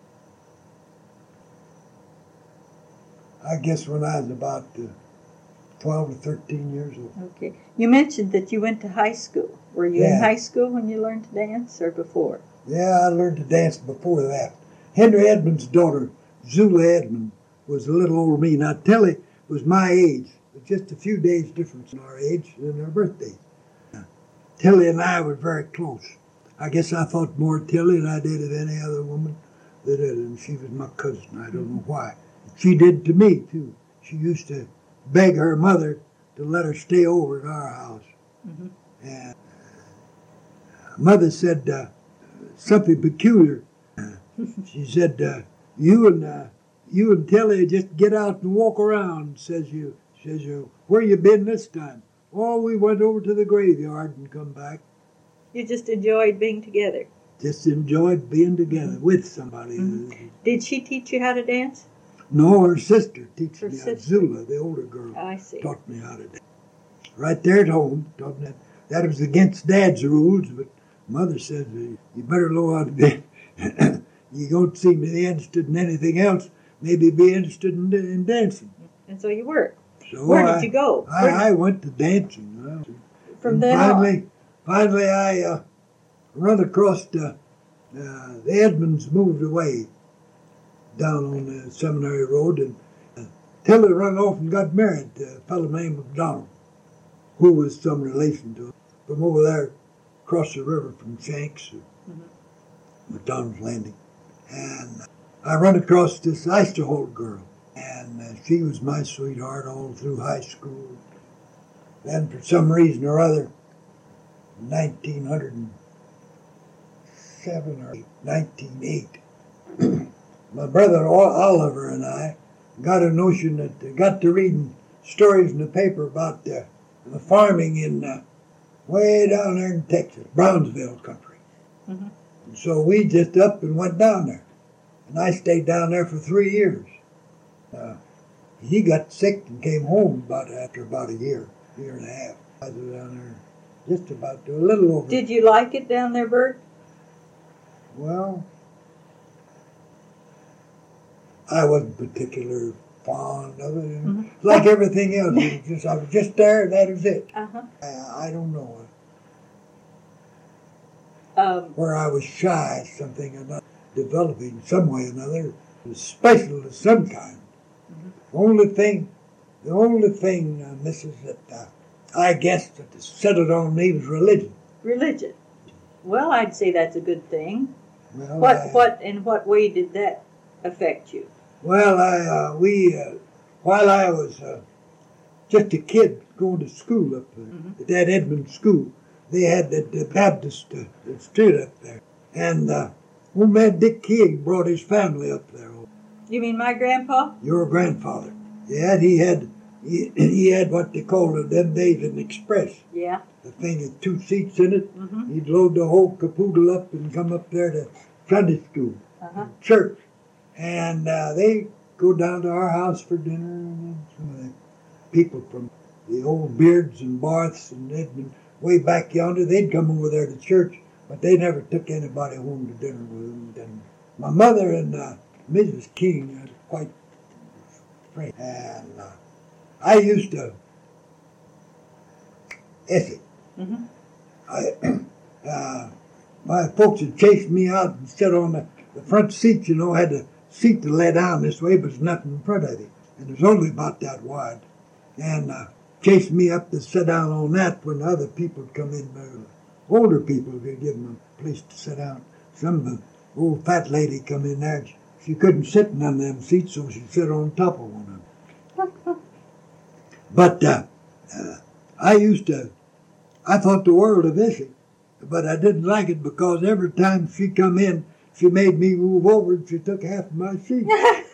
I guess when I was about 12 to 13 years old. Okay. You mentioned that you went to high school. Were you in high school when you learned to dance, or before? Yeah, I learned to dance before that. Henry Edmonds' daughter, Zula Edmond, was a little older than me. Now, Tilly was my age. With just a few days difference in our age and our birthdays. Tilly and I were very close. I guess I thought more of Tilly than I did of any other woman that did, and she was my cousin. I don't know why. She did to me, too. She used to beg her mother to let her stay over at our house. Mm-hmm. And Mother said something peculiar. She said, you and Tilly just get out and walk around, says you. Where you been this time? Oh, we went over to the graveyard and come back. You just enjoyed being together? Just enjoyed being together with somebody. Mm-hmm. Did she teach you how to dance? No, her sister taught me how to. Zula, the older girl, taught me how to dance. Right there at home, taught me that was against Dad's rules, but Mother said, you better know how to dance. You don't seem to be interested in anything else, maybe be interested in dancing. And so you were. So where did you go? I went to dancing. From then on? Finally, I run across the Edmonds moved away down on the Seminary Road, and Tilly run off and got married to a fellow named McDonald, who was some relation to him, from over there across the river from Shanks. Mm-hmm. McDonald's Landing. And I run across this Eisterholt girl. And she was my sweetheart all through high school. Then for some reason or other, 1907 or 1908, my brother Oliver and I got a notion that got to reading stories in the paper about the farming in way down there in Texas, Brownsville country. Mm-hmm. And so we just up and went down there. And I stayed down there for 3 years. He got sick and came home after about a year and a half. I was down there just about a little over. Did you like it down there, Bert? Well, I wasn't particularly fond of it. Mm-hmm. Like everything else, I was just there, that was it. Uh-huh. I don't know. Where I was shy, something or not, developing some way or another, was special of some kind. Mm-hmm. The only thing, Mrs., that I guess that settled on me was religion. Religion. Well, I'd say that's a good thing. Well, In what way did that affect you? Well, while I was just a kid going to school up there, mm-hmm. at that Edmond school, they had the Baptist street up there. And old man Dick King brought his family up there. You mean my grandpa? Your grandfather. Yeah, he had what they called in them days an express. Yeah. The thing with 2 seats in it. Mm-hmm. He'd load the whole caboodle up and come up there to Sunday school, church. And they go down to our house for dinner. And some of the people from the old Beards and Barths and Edmond, way back yonder, they'd come over there to church, but they never took anybody home to dinner with them. And my mother and Mrs. King are quite friends. And I used to, Essie, mm-hmm. My folks had chased me out and sit on the front seat, had the seat to lay down this way, but there's nothing in front of it. And it was only about that wide. And chased me up to sit down on that when other people would come in there. Older people could give them a place to sit down. Some old fat lady come in there. She couldn't sit in none of them seats, so she'd sit on top of one of them. But I thought the world of Essie. But I didn't like it because every time she come in, she made me move over and she took half of my seat.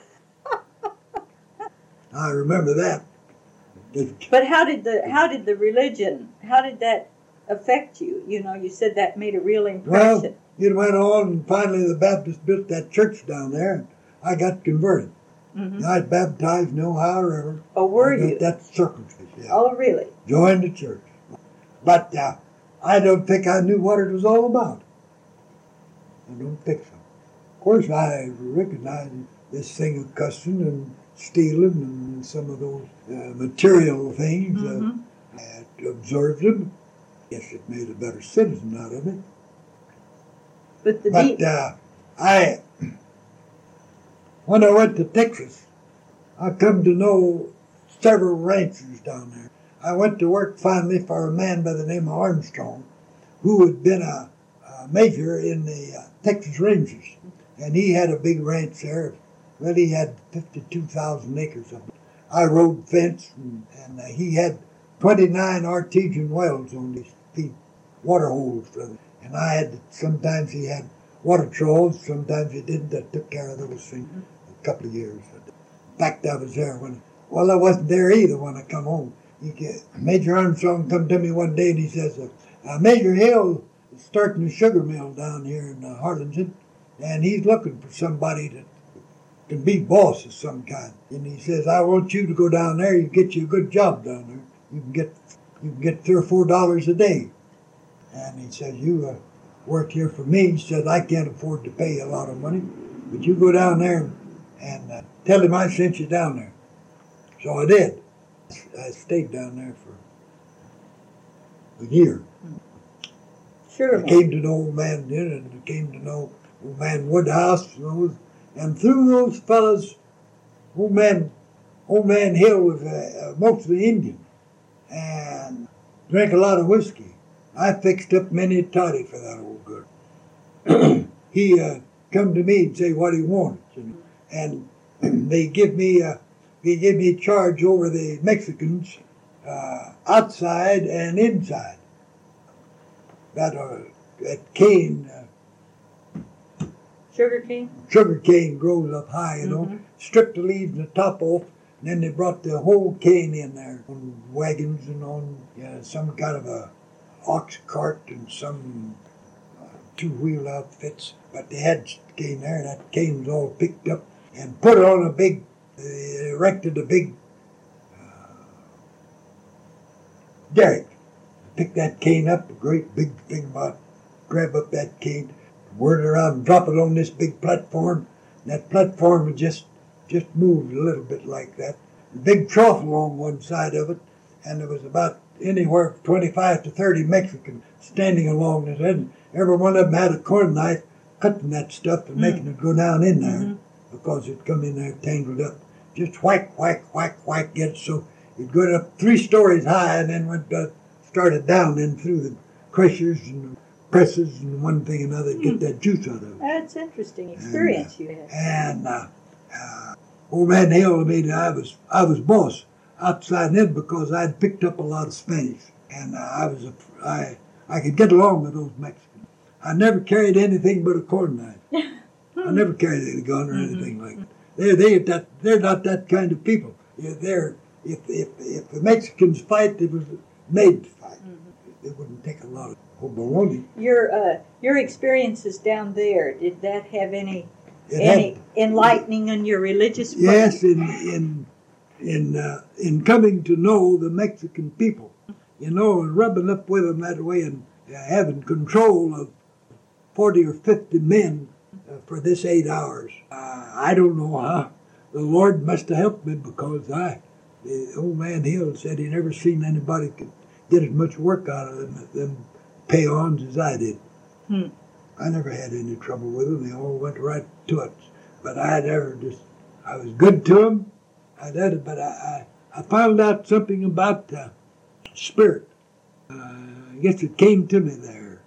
I remember that. But how did the religion, how did that affect you? You said that made a real impression. Well, it went on and finally the Baptists built that church down there and I got converted. Mm-hmm. I was baptized in Ohio River. Oh, were you? That circumcision. Yeah. Oh, really? Joined the church. But I don't think I knew what it was all about. I don't think so. Of course, I recognized this thing of cussing and stealing and some of those material things. Mm-hmm. I observed them. Yes, it made a better citizen out of it. But when I went to Texas, I come to know several ranchers down there. I went to work finally for a man by the name of Armstrong, who had been a major in the Texas Rangers. And he had a big ranch there. Well, he had 52,000 acres of it. I rode fence, and he had 29 artesian wells on these feet, water holes for them. And sometimes he had water troughs, sometimes he didn't. I took care of those things a couple of years. In fact, I was there I wasn't there either when I come home. Major Armstrong come to me one day and he says, Major Hill is starting a sugar mill down here in Harlingen, and he's looking for somebody that can be boss of some kind. And he says, I want you to go down there, you get you a good job down there. You can get $3 or $4 a day. And he says, you work here for me. He said, I can't afford to pay you a lot of money, but you go down there and tell him I sent you down there. So I did. I stayed down there for a year. Sure. I came to know old man then, and I came to know old man Woodhouse, and through those fellas, old man Hill was mostly Indian, and drank a lot of whiskey. I fixed up many a toddy for that old girl. he come to me and say what he wanted, and they give me charge over the Mexicans outside and inside. That cane. Sugar cane grows up high, Stripped the leaves and the top off, and then they brought the whole cane in there on wagons and on some kind of a ox cart and some two-wheel outfits. But they had cane there, and that cane was all picked up and put it on erected a big derrick. Pick that cane up, a great big thing about grab up that cane, whirl it around and drop it on this big platform. And that platform would just moved a little bit like that. A big trough along one side of it, and there was about anywhere from 25 to 30 Mexicans standing along it. And every one of them had a corn knife cutting that stuff and making it go down in there because it'd come in there tangled up. Just whack, whack, whack, whack, get it so it'd go up 3 stories high and then started down in through the crushers and the presses and one thing and another to get that juice out of it. That's interesting experience you had. And old man Hill made I was boss outside in because I'd picked up a lot of Spanish, and I could get along with those Mexicans. I never carried anything but a corn knife. I never carried a gun or anything like that. They're not that kind of people. If the Mexicans fight, they was made to fight. It wouldn't take a lot of baloney. Your experiences down there, did that have any enlightening on your religious work? Yes, in coming to know the Mexican people, and rubbing up with them that way and having control of 40 or 50 men for this 8 hours. I don't know how. The Lord must have helped me because the old man Hill said he never seen anybody could get as much work out of them peons as I did. I never had any trouble with them. They all went right to it. But I was good to them. But I found out something about spirit. I guess it came to me there.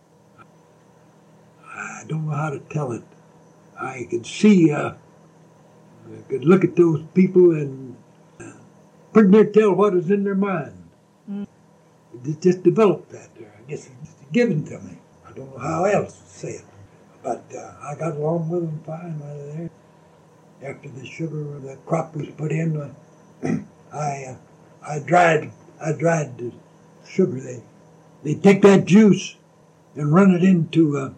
I don't know how to tell it. I could see, I could look at those people and pretty near tell what was in their mind. It just developed that there. I guess it's just given to me. I don't know how else to say it. But I got along with them fine out of there. After the crop was put in, I dried the sugar. They take that juice and run it into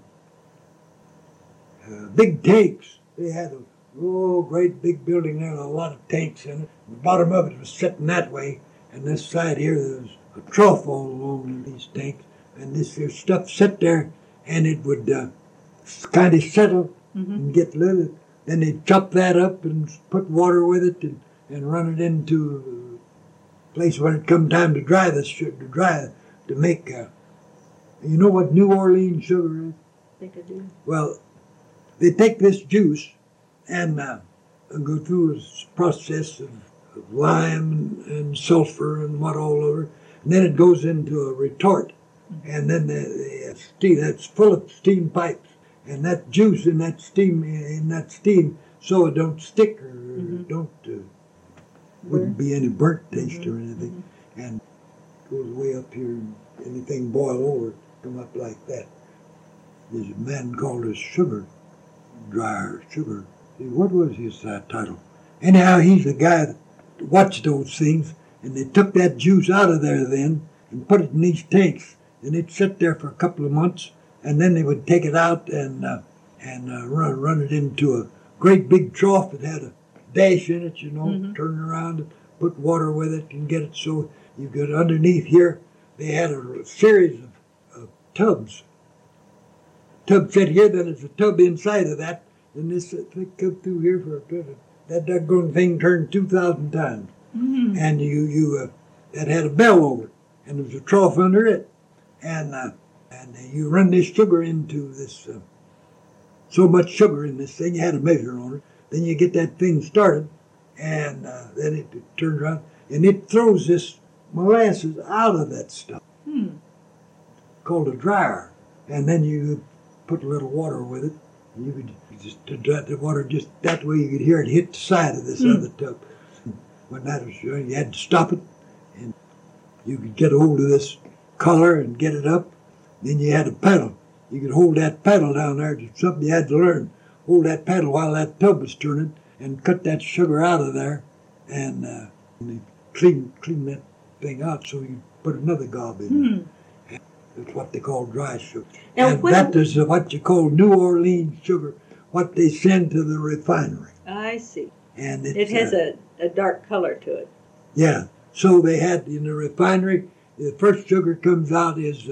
big tanks. They had a great big building there with a lot of tanks in it. The bottom of it was sitting that way, and this side here there was a trough all along these tanks, and this here stuff sat there, and it would kind of settle and get little. Then they'd chop that up and put water with it and run it into a place when it come time to dry this sugar, to make, you know what New Orleans sugar is? I think I do. Well, they take this juice and go through a process of lime and sulfur and what all over, and then it goes into a retort, and then the steam, that's full of steam pipes. And that juice in that steam, so it don't stick or wouldn't be any burnt taste or anything. And it goes way up here and anything boil over, come up like that. There's a man called a sugar dryer, what was his title? Anyhow, he's the guy that watched those things, and they took that juice out of there then and put it in these tanks, and it'd sit there for a couple of months. And then they would take it out and run it into a great big trough that had a dash in it, turn around and put water with it and get it so you could underneath here. They had a series of tubs. Tub set here, then there's a tub inside of that, and this thing come through here for that doggone thing turned 2,000 times. And that had a bell over it, and there was a trough under it, and you run this sugar into this, so much sugar in this thing, you had a measure on it. Then you get that thing started, and then it turns around, and it throws this molasses out of that stuff, called a dryer. And then you put a little water with it. And you could just drop the water just that way. You could hear it hit the side of this other tub. When that was, you had to stop it, and you could get a hold of this collar and get it up. Then you had a paddle. You could hold that paddle down there. It's something you had to learn. Hold that paddle while that tub was turning, and cut that sugar out of there, and clean that thing out. So you put another gob in. That's what they call dry sugar. Now, and that is what you call New Orleans sugar, what they send to the refinery. I see. And it has a dark color to it. Yeah. So they had in the refinery, the first sugar comes out is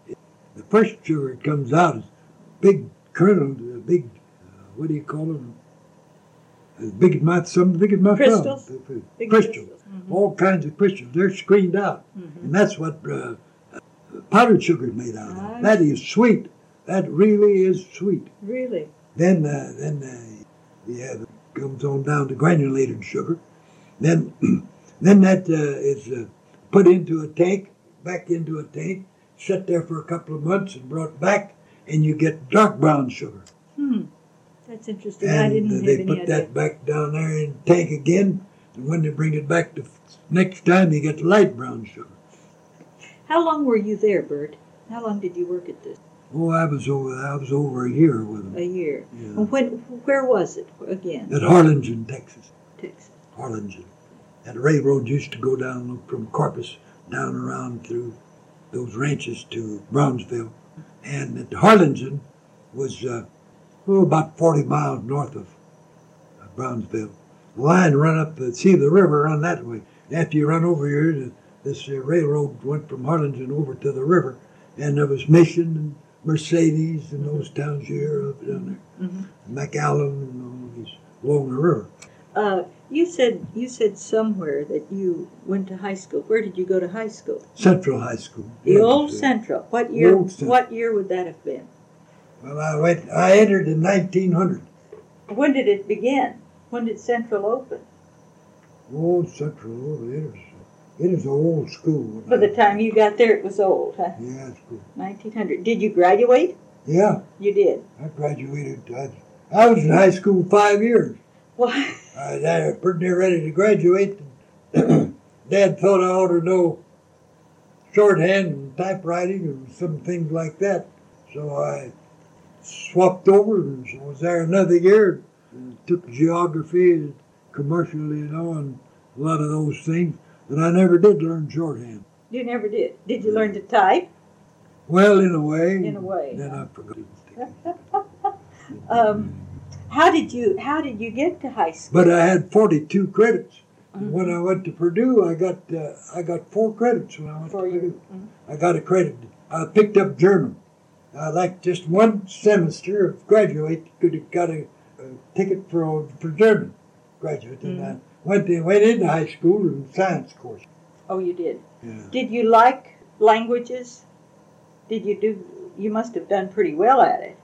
big kernel, big, what do you call them? As big as my thumb. Crystals. Crystals. All kinds of crystals. They're screened out. And that's what powdered sugar is made out of. That is sweet. That really is sweet. Really? Then it comes on down to granulated sugar. Then that is put into a tank, back into a tank, set there for a couple of months and brought back, and you get dark brown sugar. That's interesting. And I didn't have they any put idea. that back down there in the tank again, and when they bring it back the next time, you get light brown sugar. How long were you there, Bert? How long did you work at this? Oh, I was over a year with them. A year. Yeah. Where was it again? At Harlingen, Texas. Texas. Harlingen. That railroad used to go down from Corpus down around through those ranches to Brownsville. And at Harlingen was about 40 miles north of Brownsville. The line run up the river, run that way. After you run over here, this railroad went from Harlingen over to the river, and there was Mission and Mercedes and those towns here up down there, McAllen and all these along the river. You said somewhere that you went to high school. Where did you go to high school? Central High School. The old Central. What year? Old Central. What year would that have been? Well, I entered in 1900. When did it begin? When did Central open? Old Central, it is an old school. By the time you got there, it was old, huh? Yeah, it's cool. 1900. Did you graduate? Yeah, You did. I graduated. I was in high school 5 years. Why? I was pretty near ready to graduate. Dad thought I ought to know shorthand and typewriting and some things like that. So I swapped over and was there another year. And took geography and commercial, and a lot of those things. And I never did learn shorthand. You never did. Did you learn to type? Well, in a way. In a way. Then I forgot. How did you get to high school? But I had 42 credits. And when I went to Purdue, I got 4 credits when I went to Purdue. I got a credit. I picked up German. I like just one semester of graduate could have got a ticket for German graduate. And I went into high school in science course. Oh, you did. Yeah. Did you like languages? You must have done pretty well at it.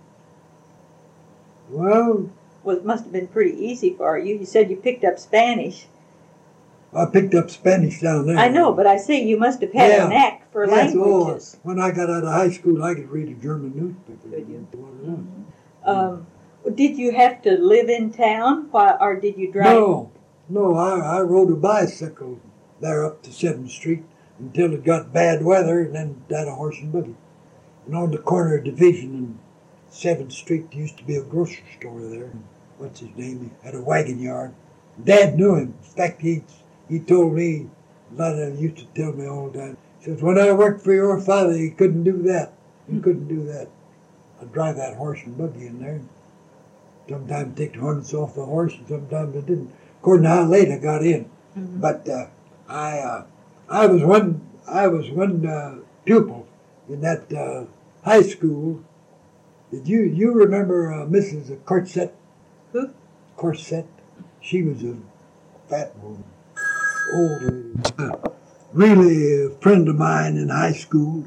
Well, It must have been pretty easy for you. You said you picked up Spanish. I picked up Spanish down there. I know, but I say you must have had a knack for languages. When I got out of high school, I could read a German newspaper. Could you? Did you have to live in town, or did you drive? No. I rode a bicycle there up to 7th Street until it got bad weather, and then had a horse and buggy. And on the corner of Division and 7th Street, there used to be a grocery store there. What's his name? He had a wagon yard. Dad knew him. In fact, he told me, a lot of them used to tell me all the time. He says, when I worked for your father, he couldn't do that. He couldn't do that. I'd drive that horse and buggy in there. Sometimes take the harness off the horse, and sometimes I didn't. According to how late I got in. But I was one pupil in that high school. Did you remember Mrs. Corset? Who? Corset. She was a fat woman, old lady. Really a friend of mine in high school.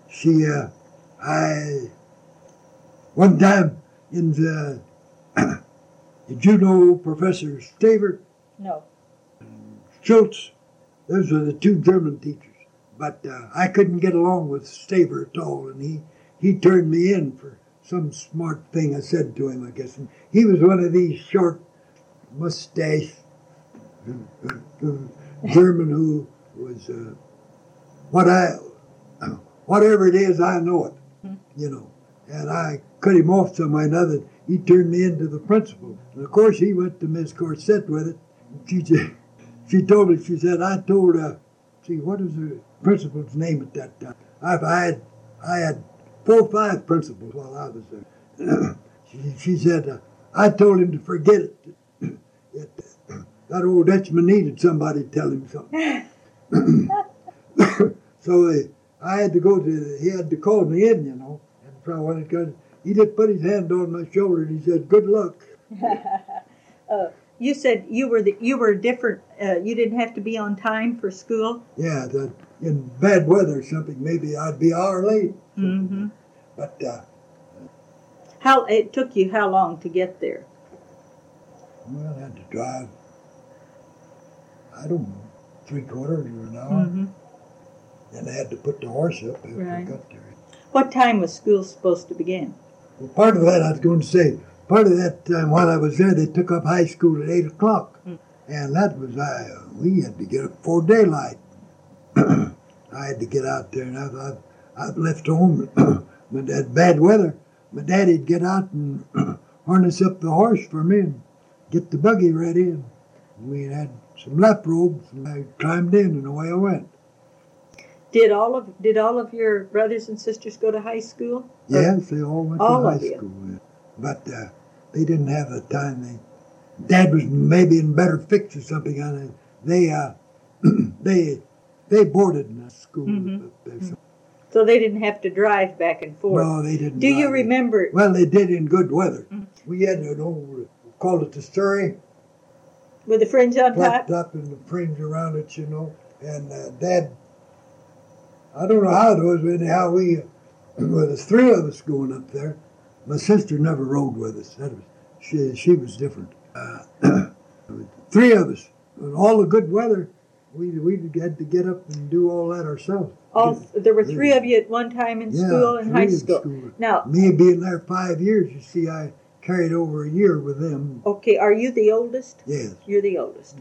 One time in the, did you know Professor Staver? No. Schultz? Those were the 2 German teachers. But I couldn't get along with Staver at all, and he turned me in for some smart thing I said to him, I guess. And he was one of these short mustache German who was whatever it is, I know it, you know. And I cut him off some way or another. He turned me into the principal. And of course, he went to Miss Corsett with it. She told me, she said, I told what was the principal's name at that time? I had 4 or 5 principals while I was there. She said, I told him to forget it. That old Dutchman needed somebody to tell him something. So I had to he had to call me in, you know. And he just put his hand on my shoulder and he said, good luck. You said you were different. You didn't have to be on time for school. Yeah, in bad weather or something, maybe I'd be an hour late. Mm-hmm. But it took you how long to get there? Well, I had to drive, I don't know, 3/4 of an hour. Mm-hmm. And I had to put the horse up after I got there. What time was school supposed to begin? Well, part of that I was going to say, part of that time while I was there, they took up high school at 8 o'clock. Mm. And that was, we had to get up before daylight. I had to get out there, and I've left home. But that bad weather, my daddy'd get out and harness up the horse for me and get the buggy ready. And we had some lap robes, and I climbed in, and away I went. Did all of your brothers and sisters go to high school? Yes, they all went to high school. Yeah. But they didn't have the time. Dad was maybe in better fix or something on it. They boarded in a school. Mm-hmm. So they didn't have to drive back and forth. No, they didn't. Do you remember? Well, they did in good weather. Mm-hmm. We had an old, called it the Surrey. With the fringe on top? Up and the fringe around it, you know. And Dad, I don't know how it was, but anyhow, well, there's 3 of us going up there. My sister never rode with us. She was different. 3 of us. And all the good weather, we had to get up and do all that ourselves. There were 3 of you at one time in school, in high school. Now, me being there 5 years, you see, I carried over a year with them. Okay, are you the oldest? Yes. You're the oldest.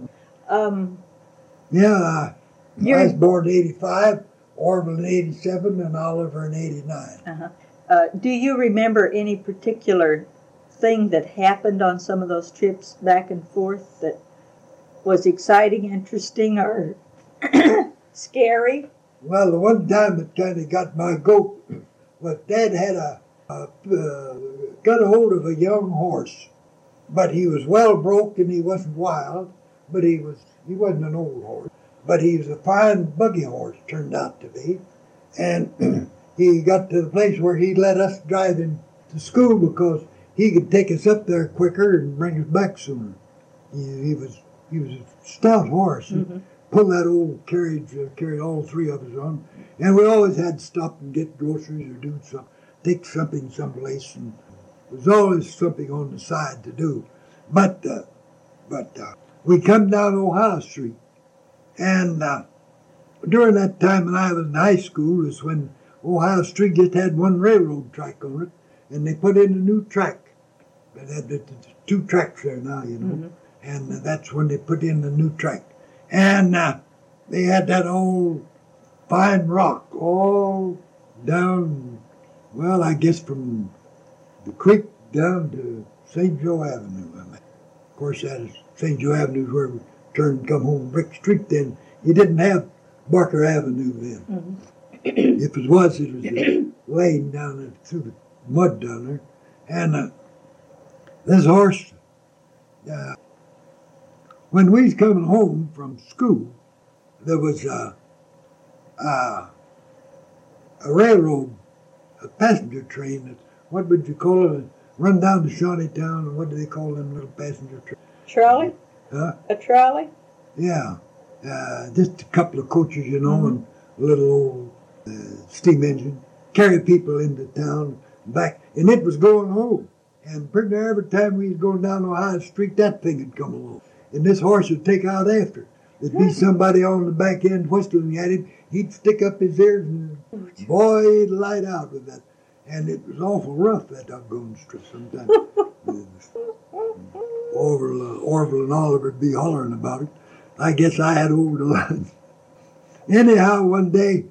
I was born in 85, Orville in 87, and Oliver in 89. Uh-huh. Do you remember any particular thing that happened on some of those trips back and forth that was exciting, interesting, or scary? Well, the one time that kind of got my goat was Dad had got a hold of a young horse, but he was well broke and he wasn't wild, but he wasn't an old horse, but he was a fine buggy horse, turned out to be, and he got to the place where he let us drive him to school because he could take us up there quicker and bring us back sooner. He was a stout horse. Mm-hmm. Pull that old carriage, carried all 3 of us on, and we always had to stop and get groceries or do something, take something someplace, and there was always something on the side to do. But we come down Ohio Street, and during that time when I was in high school is when Ohio Street just had 1 railroad track on it, and they put in a new track. They had 2 tracks there now, you know, mm-hmm. And that's when they put in the new track. And they had that old fine rock all down, well, I guess from the creek down to St. Joe Avenue. Of course, that is St. Joe Avenue is where we turned and come home Brick Street then. You didn't have Barker Avenue then. Mm-hmm. If it was a lane down there through the mud down there. And this horse, when we was coming home from school, there was a railroad, a passenger train. What would you call it? Run down to Shawneetown, and what do they call them little passenger trains? Trolley? Huh? A trolley? Yeah. Just a couple of coaches, you know, mm-hmm. and a little old steam engine. Carry people into town, back. And it was going home. And pretty near every time we was going down Ohio Street, that thing would come along. And this horse would take out after. There'd be somebody on the back end whistling at him. He'd stick up his ears and, boy, he'd light out with that. And it was awful rough, that doggone strip sometimes. Orville and Oliver would be hollering about it. I guess I had over the line. Anyhow, one day,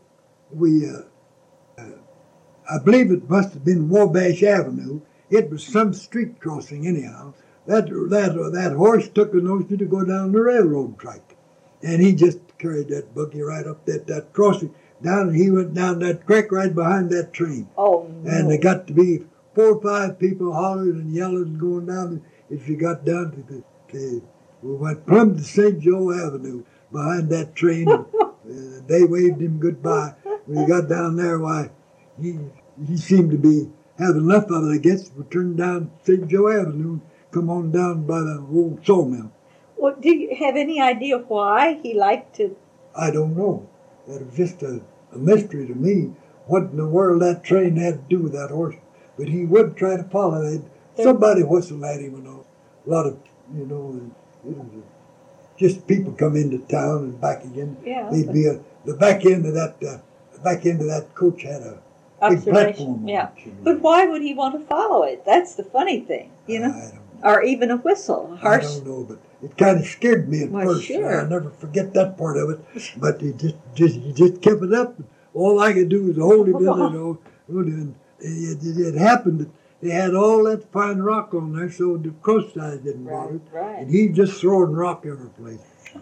I believe it must have been Wabash Avenue. It was some street crossing anyhow. That horse took a notion to go down the railroad track. And he just carried that buggy right up that crossing down, and he went down that creek right behind that train. Oh, no. And there got to be 4 or 5 people hollering and yelling and going down. As we got down to we went plumb to St. Joe Avenue behind that train. And they waved him goodbye. When he got down there, why, he seemed to be having enough of it, I guess. We turned down St. Joe Avenue, come on down by the old sawmill. Well, do you have any idea why he liked to? I don't know. That was just a mystery to me. What in the world that train had to do with that horse? But he would try to follow it. Somebody whistled at him and a lot of, it was just people come into town and back again. Yeah. They'd be the back end of that coach had a big platform. Yeah. On it, But why would he want to follow it? That's the funny thing, I don't know. Or even a whistle, a harsh. I don't know, but it kind of scared me at first. Sure. I'll never forget that part of it. But he just kept it up. All I could do was hold him in, it happened that they had all that fine rock on there, so the cross eyes didn't bother it. Right. And he just throwing rock every place.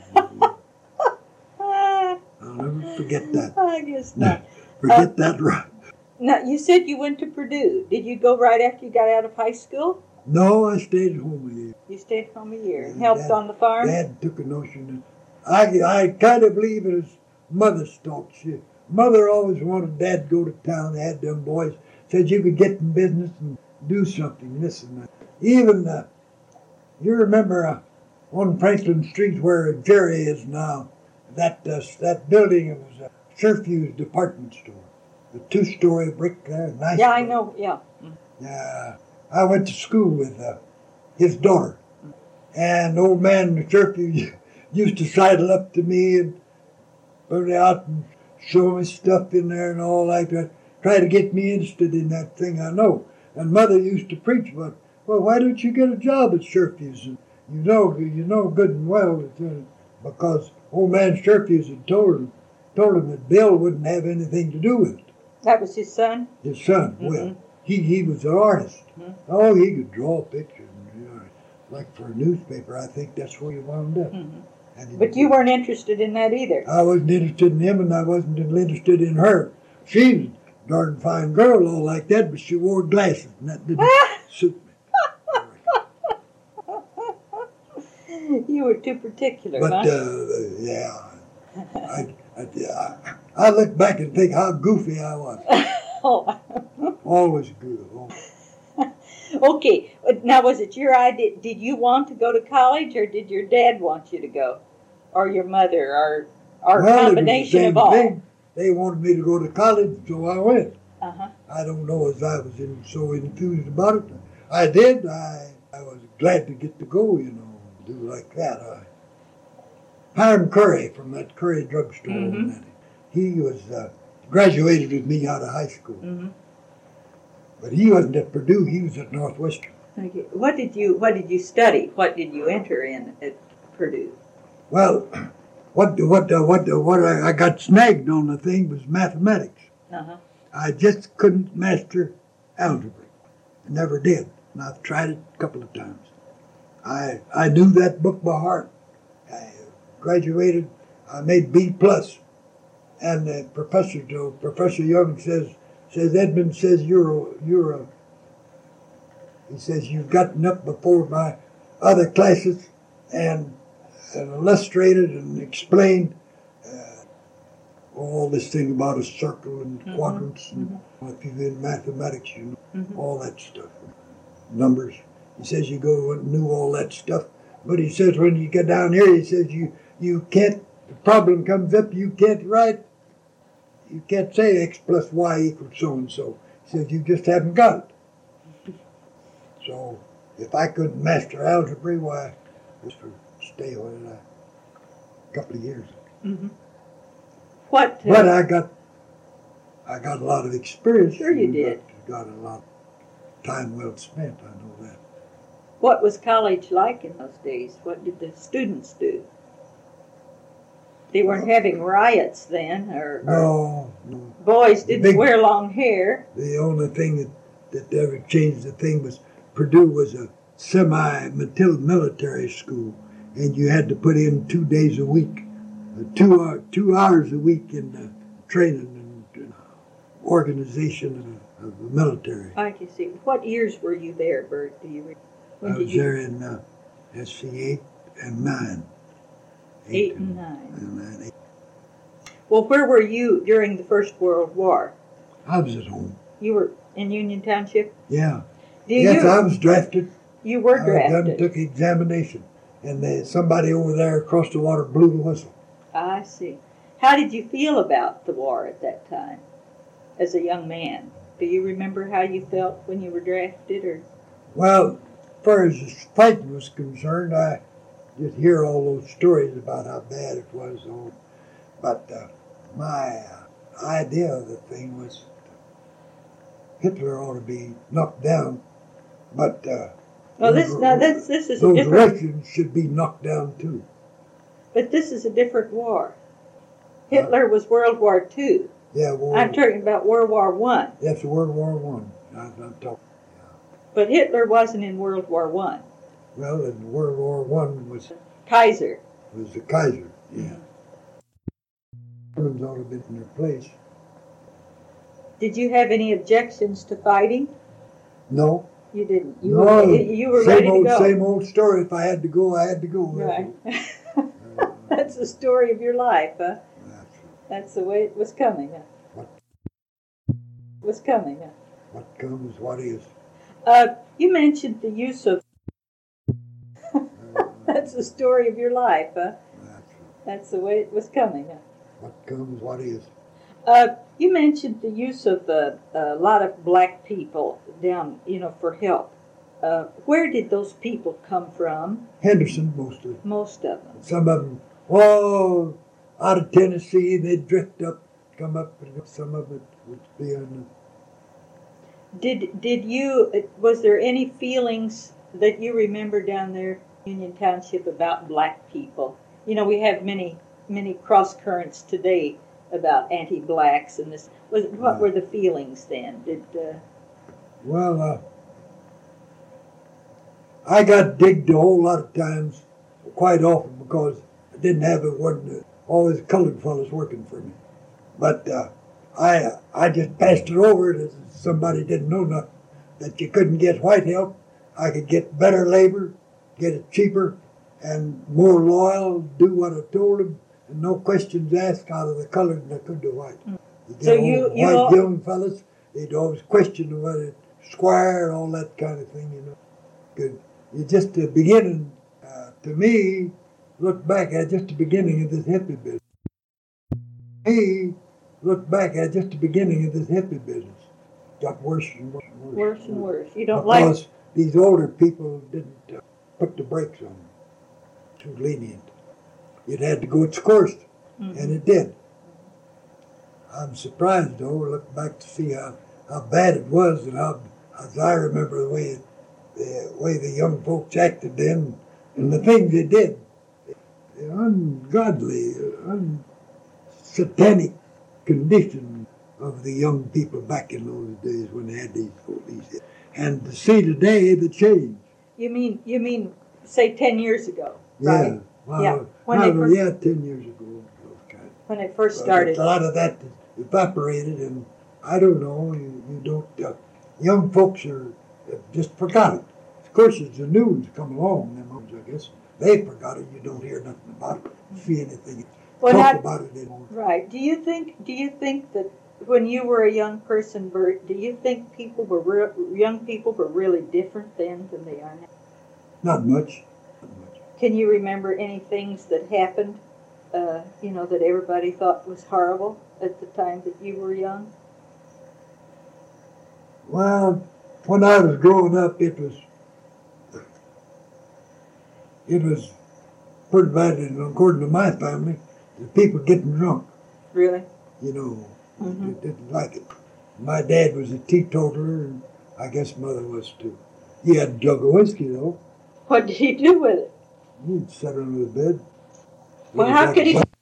I'll never forget that. I guess not. Forget that rock. Now, you said you went to Purdue. Did you go right after you got out of high school? No, I stayed at home a year. You stayed home a year and helped on the farm? Dad took a notion that I kind of believe it was Mother's thought. Mother always wanted Dad to go to town. They had them boys. Said you could get in business and do something, this and that. Even, you remember on Franklin Street where Jerry is now, that building, it was a Sherfew's department store. A 2-story brick there. Nice. Yeah, I know, yeah. Yeah. I went to school with his daughter. And old man Sherfew used to sidle up to me and put it out and show me stuff in there and all like that. Try to get me interested in that thing I know. And Mother used to preach about, well, why don't you get a job at Sherfew's? And you know good and well that, because old man Sherfew's had told him that Bill wouldn't have anything to do with it. That was his son? His son, Will. He was an artist. Mm-hmm. Oh, he could draw pictures. Like for a newspaper, I think that's where he wound up. Mm-hmm. But you weren't interested in that either. I wasn't interested in him, and I wasn't interested in her. She was a darn fine girl, all like that, but she wore glasses, and that didn't suit me. You were too particular, but, yeah. I look back and think how goofy I was. Oh. Always good. Okay, now was it your idea? Did you want to go to college, or did your dad want you to go? Or your mother, or a combination of all? Thing. They wanted me to go to college, so I went. Uh-huh. I don't know if I was so enthused about it. I did. I was glad to get to go, do like that. Hiram Curry from that Curry drugstore. Mm-hmm. He was graduated with me out of high school. Mm-hmm. But he wasn't at Purdue. He was at Northwestern. Okay. What did you study? What did you enter in at Purdue? Well, what I got snagged on the thing was mathematics. Uh-huh. I just couldn't master algebra. I never did. And I've tried it a couple of times. I knew that book by heart. I graduated. I made B+. And Professor Young says Edmund says he says you've gotten up before my other classes and illustrated and explained all this thing about a circle and quadrants and if you're in mathematics, all that stuff, numbers. He says you go and knew all that stuff, but he says when you get down here, he says you can't. The problem comes up, you can't write. You can't say X plus Y equals so-and-so. He says, you just haven't got it. So, if I couldn't master algebra, why, just for stay on it a couple of years. Mm-hmm. But I got a lot of experience. Sure you did. got a lot of time well spent, I know that. What was college like in those days? What did the students do? They weren't having riots then, or No. boys didn't wear long hair. The only thing that ever changed the thing was Purdue was a semi-military school, and you had to put in 2 days a week, 2 hours a week in training and organization of the military. I can see. What years were you there, Bert? Do you? I was there in SC 8 and 9. 8 and 9. And 9, 8. Well, where were you during the First World War? I was at home. You were in Union Township? Yeah. Yes, I was drafted. You were drafted. I done took examination, and somebody over there across the water blew the whistle. I see. How did you feel about the war at that time, as a young man? Do you remember how you felt when you were drafted, or? Well, as far as the fighting was concerned, I just hear all those stories about how bad it was. But my idea of the thing was Hitler ought to be knocked down, but this is those different. Russians should be knocked down too. But this is a different war. Hitler was World War II. Yeah, I'm talking about World War I. That's World War One. I'm talking. But Hitler wasn't in World War I. Well, in World War One was Kaiser. Was the Kaiser? Yeah. Germans ought to have been in their place. Did you have any objections to fighting? No. You didn't. You were same ready old, to go. Same old story. If I had to go, I had to go. Right. That's the story of your life, huh? That's the way it was coming. Huh? What? Was coming. Huh? What comes, what is. You mentioned the use of. That's the story of your life, huh? That's the way it was coming. Huh? What comes, what is. You mentioned the use of a lot of black people down, for help. Where did those people come from? Henderson, mostly. Most of them. Some of them, out of Tennessee, they'd drift up, come up, and some of it would be on was there any feelings that you remember down there in Union Township about black people? We have many cross currents today about anti-blacks and this. What were the feelings then? I got digged a whole lot of times, quite often, because I didn't have all these colored fellas working for me. But I just passed it over as somebody didn't know nothing, that you couldn't get white help. I could get better labor, get it cheaper, and more loyal, do what I told them, and no questions asked out of the colored than I could the white. White young fellas, they'd always question what it squire and all that kind of thing, Good. You just the beginning, to me, look back at just the beginning of this hippie business. Got worse and worse and worse. Worse and worse. You don't because these older people didn't put the brakes on them. Too lenient. It had to go its course, and it did. I'm surprised, though, look back to see how bad it was, and as I remember the way the young folks acted then, and the things they did. The ungodly, satanic condition of the young people back in those days when they had these. And to see today the change. You mean, say 10 years ago, right? Yeah. Well, 10 years ago. When it first started. A lot of that evaporated, and I don't know, you don't, young folks have just forgot it. Of course, as the new ones come along, I guess, they forgot it. You don't hear nothing about it, see anything, talk about it anymore. Right. Do you think that when you were a young person, Bert, do you think young people were really different then than they are now? Not much. Can you remember any things that happened, that everybody thought was horrible at the time that you were young? Well, when I was growing up, it was pretty bad, and according to my family, the people getting drunk. Really? They didn't like it. My dad was a teetotaler, and I guess Mother was too. He had a jug of whiskey, though. What did he do with it? He'd sit under the bed. Well, how could he?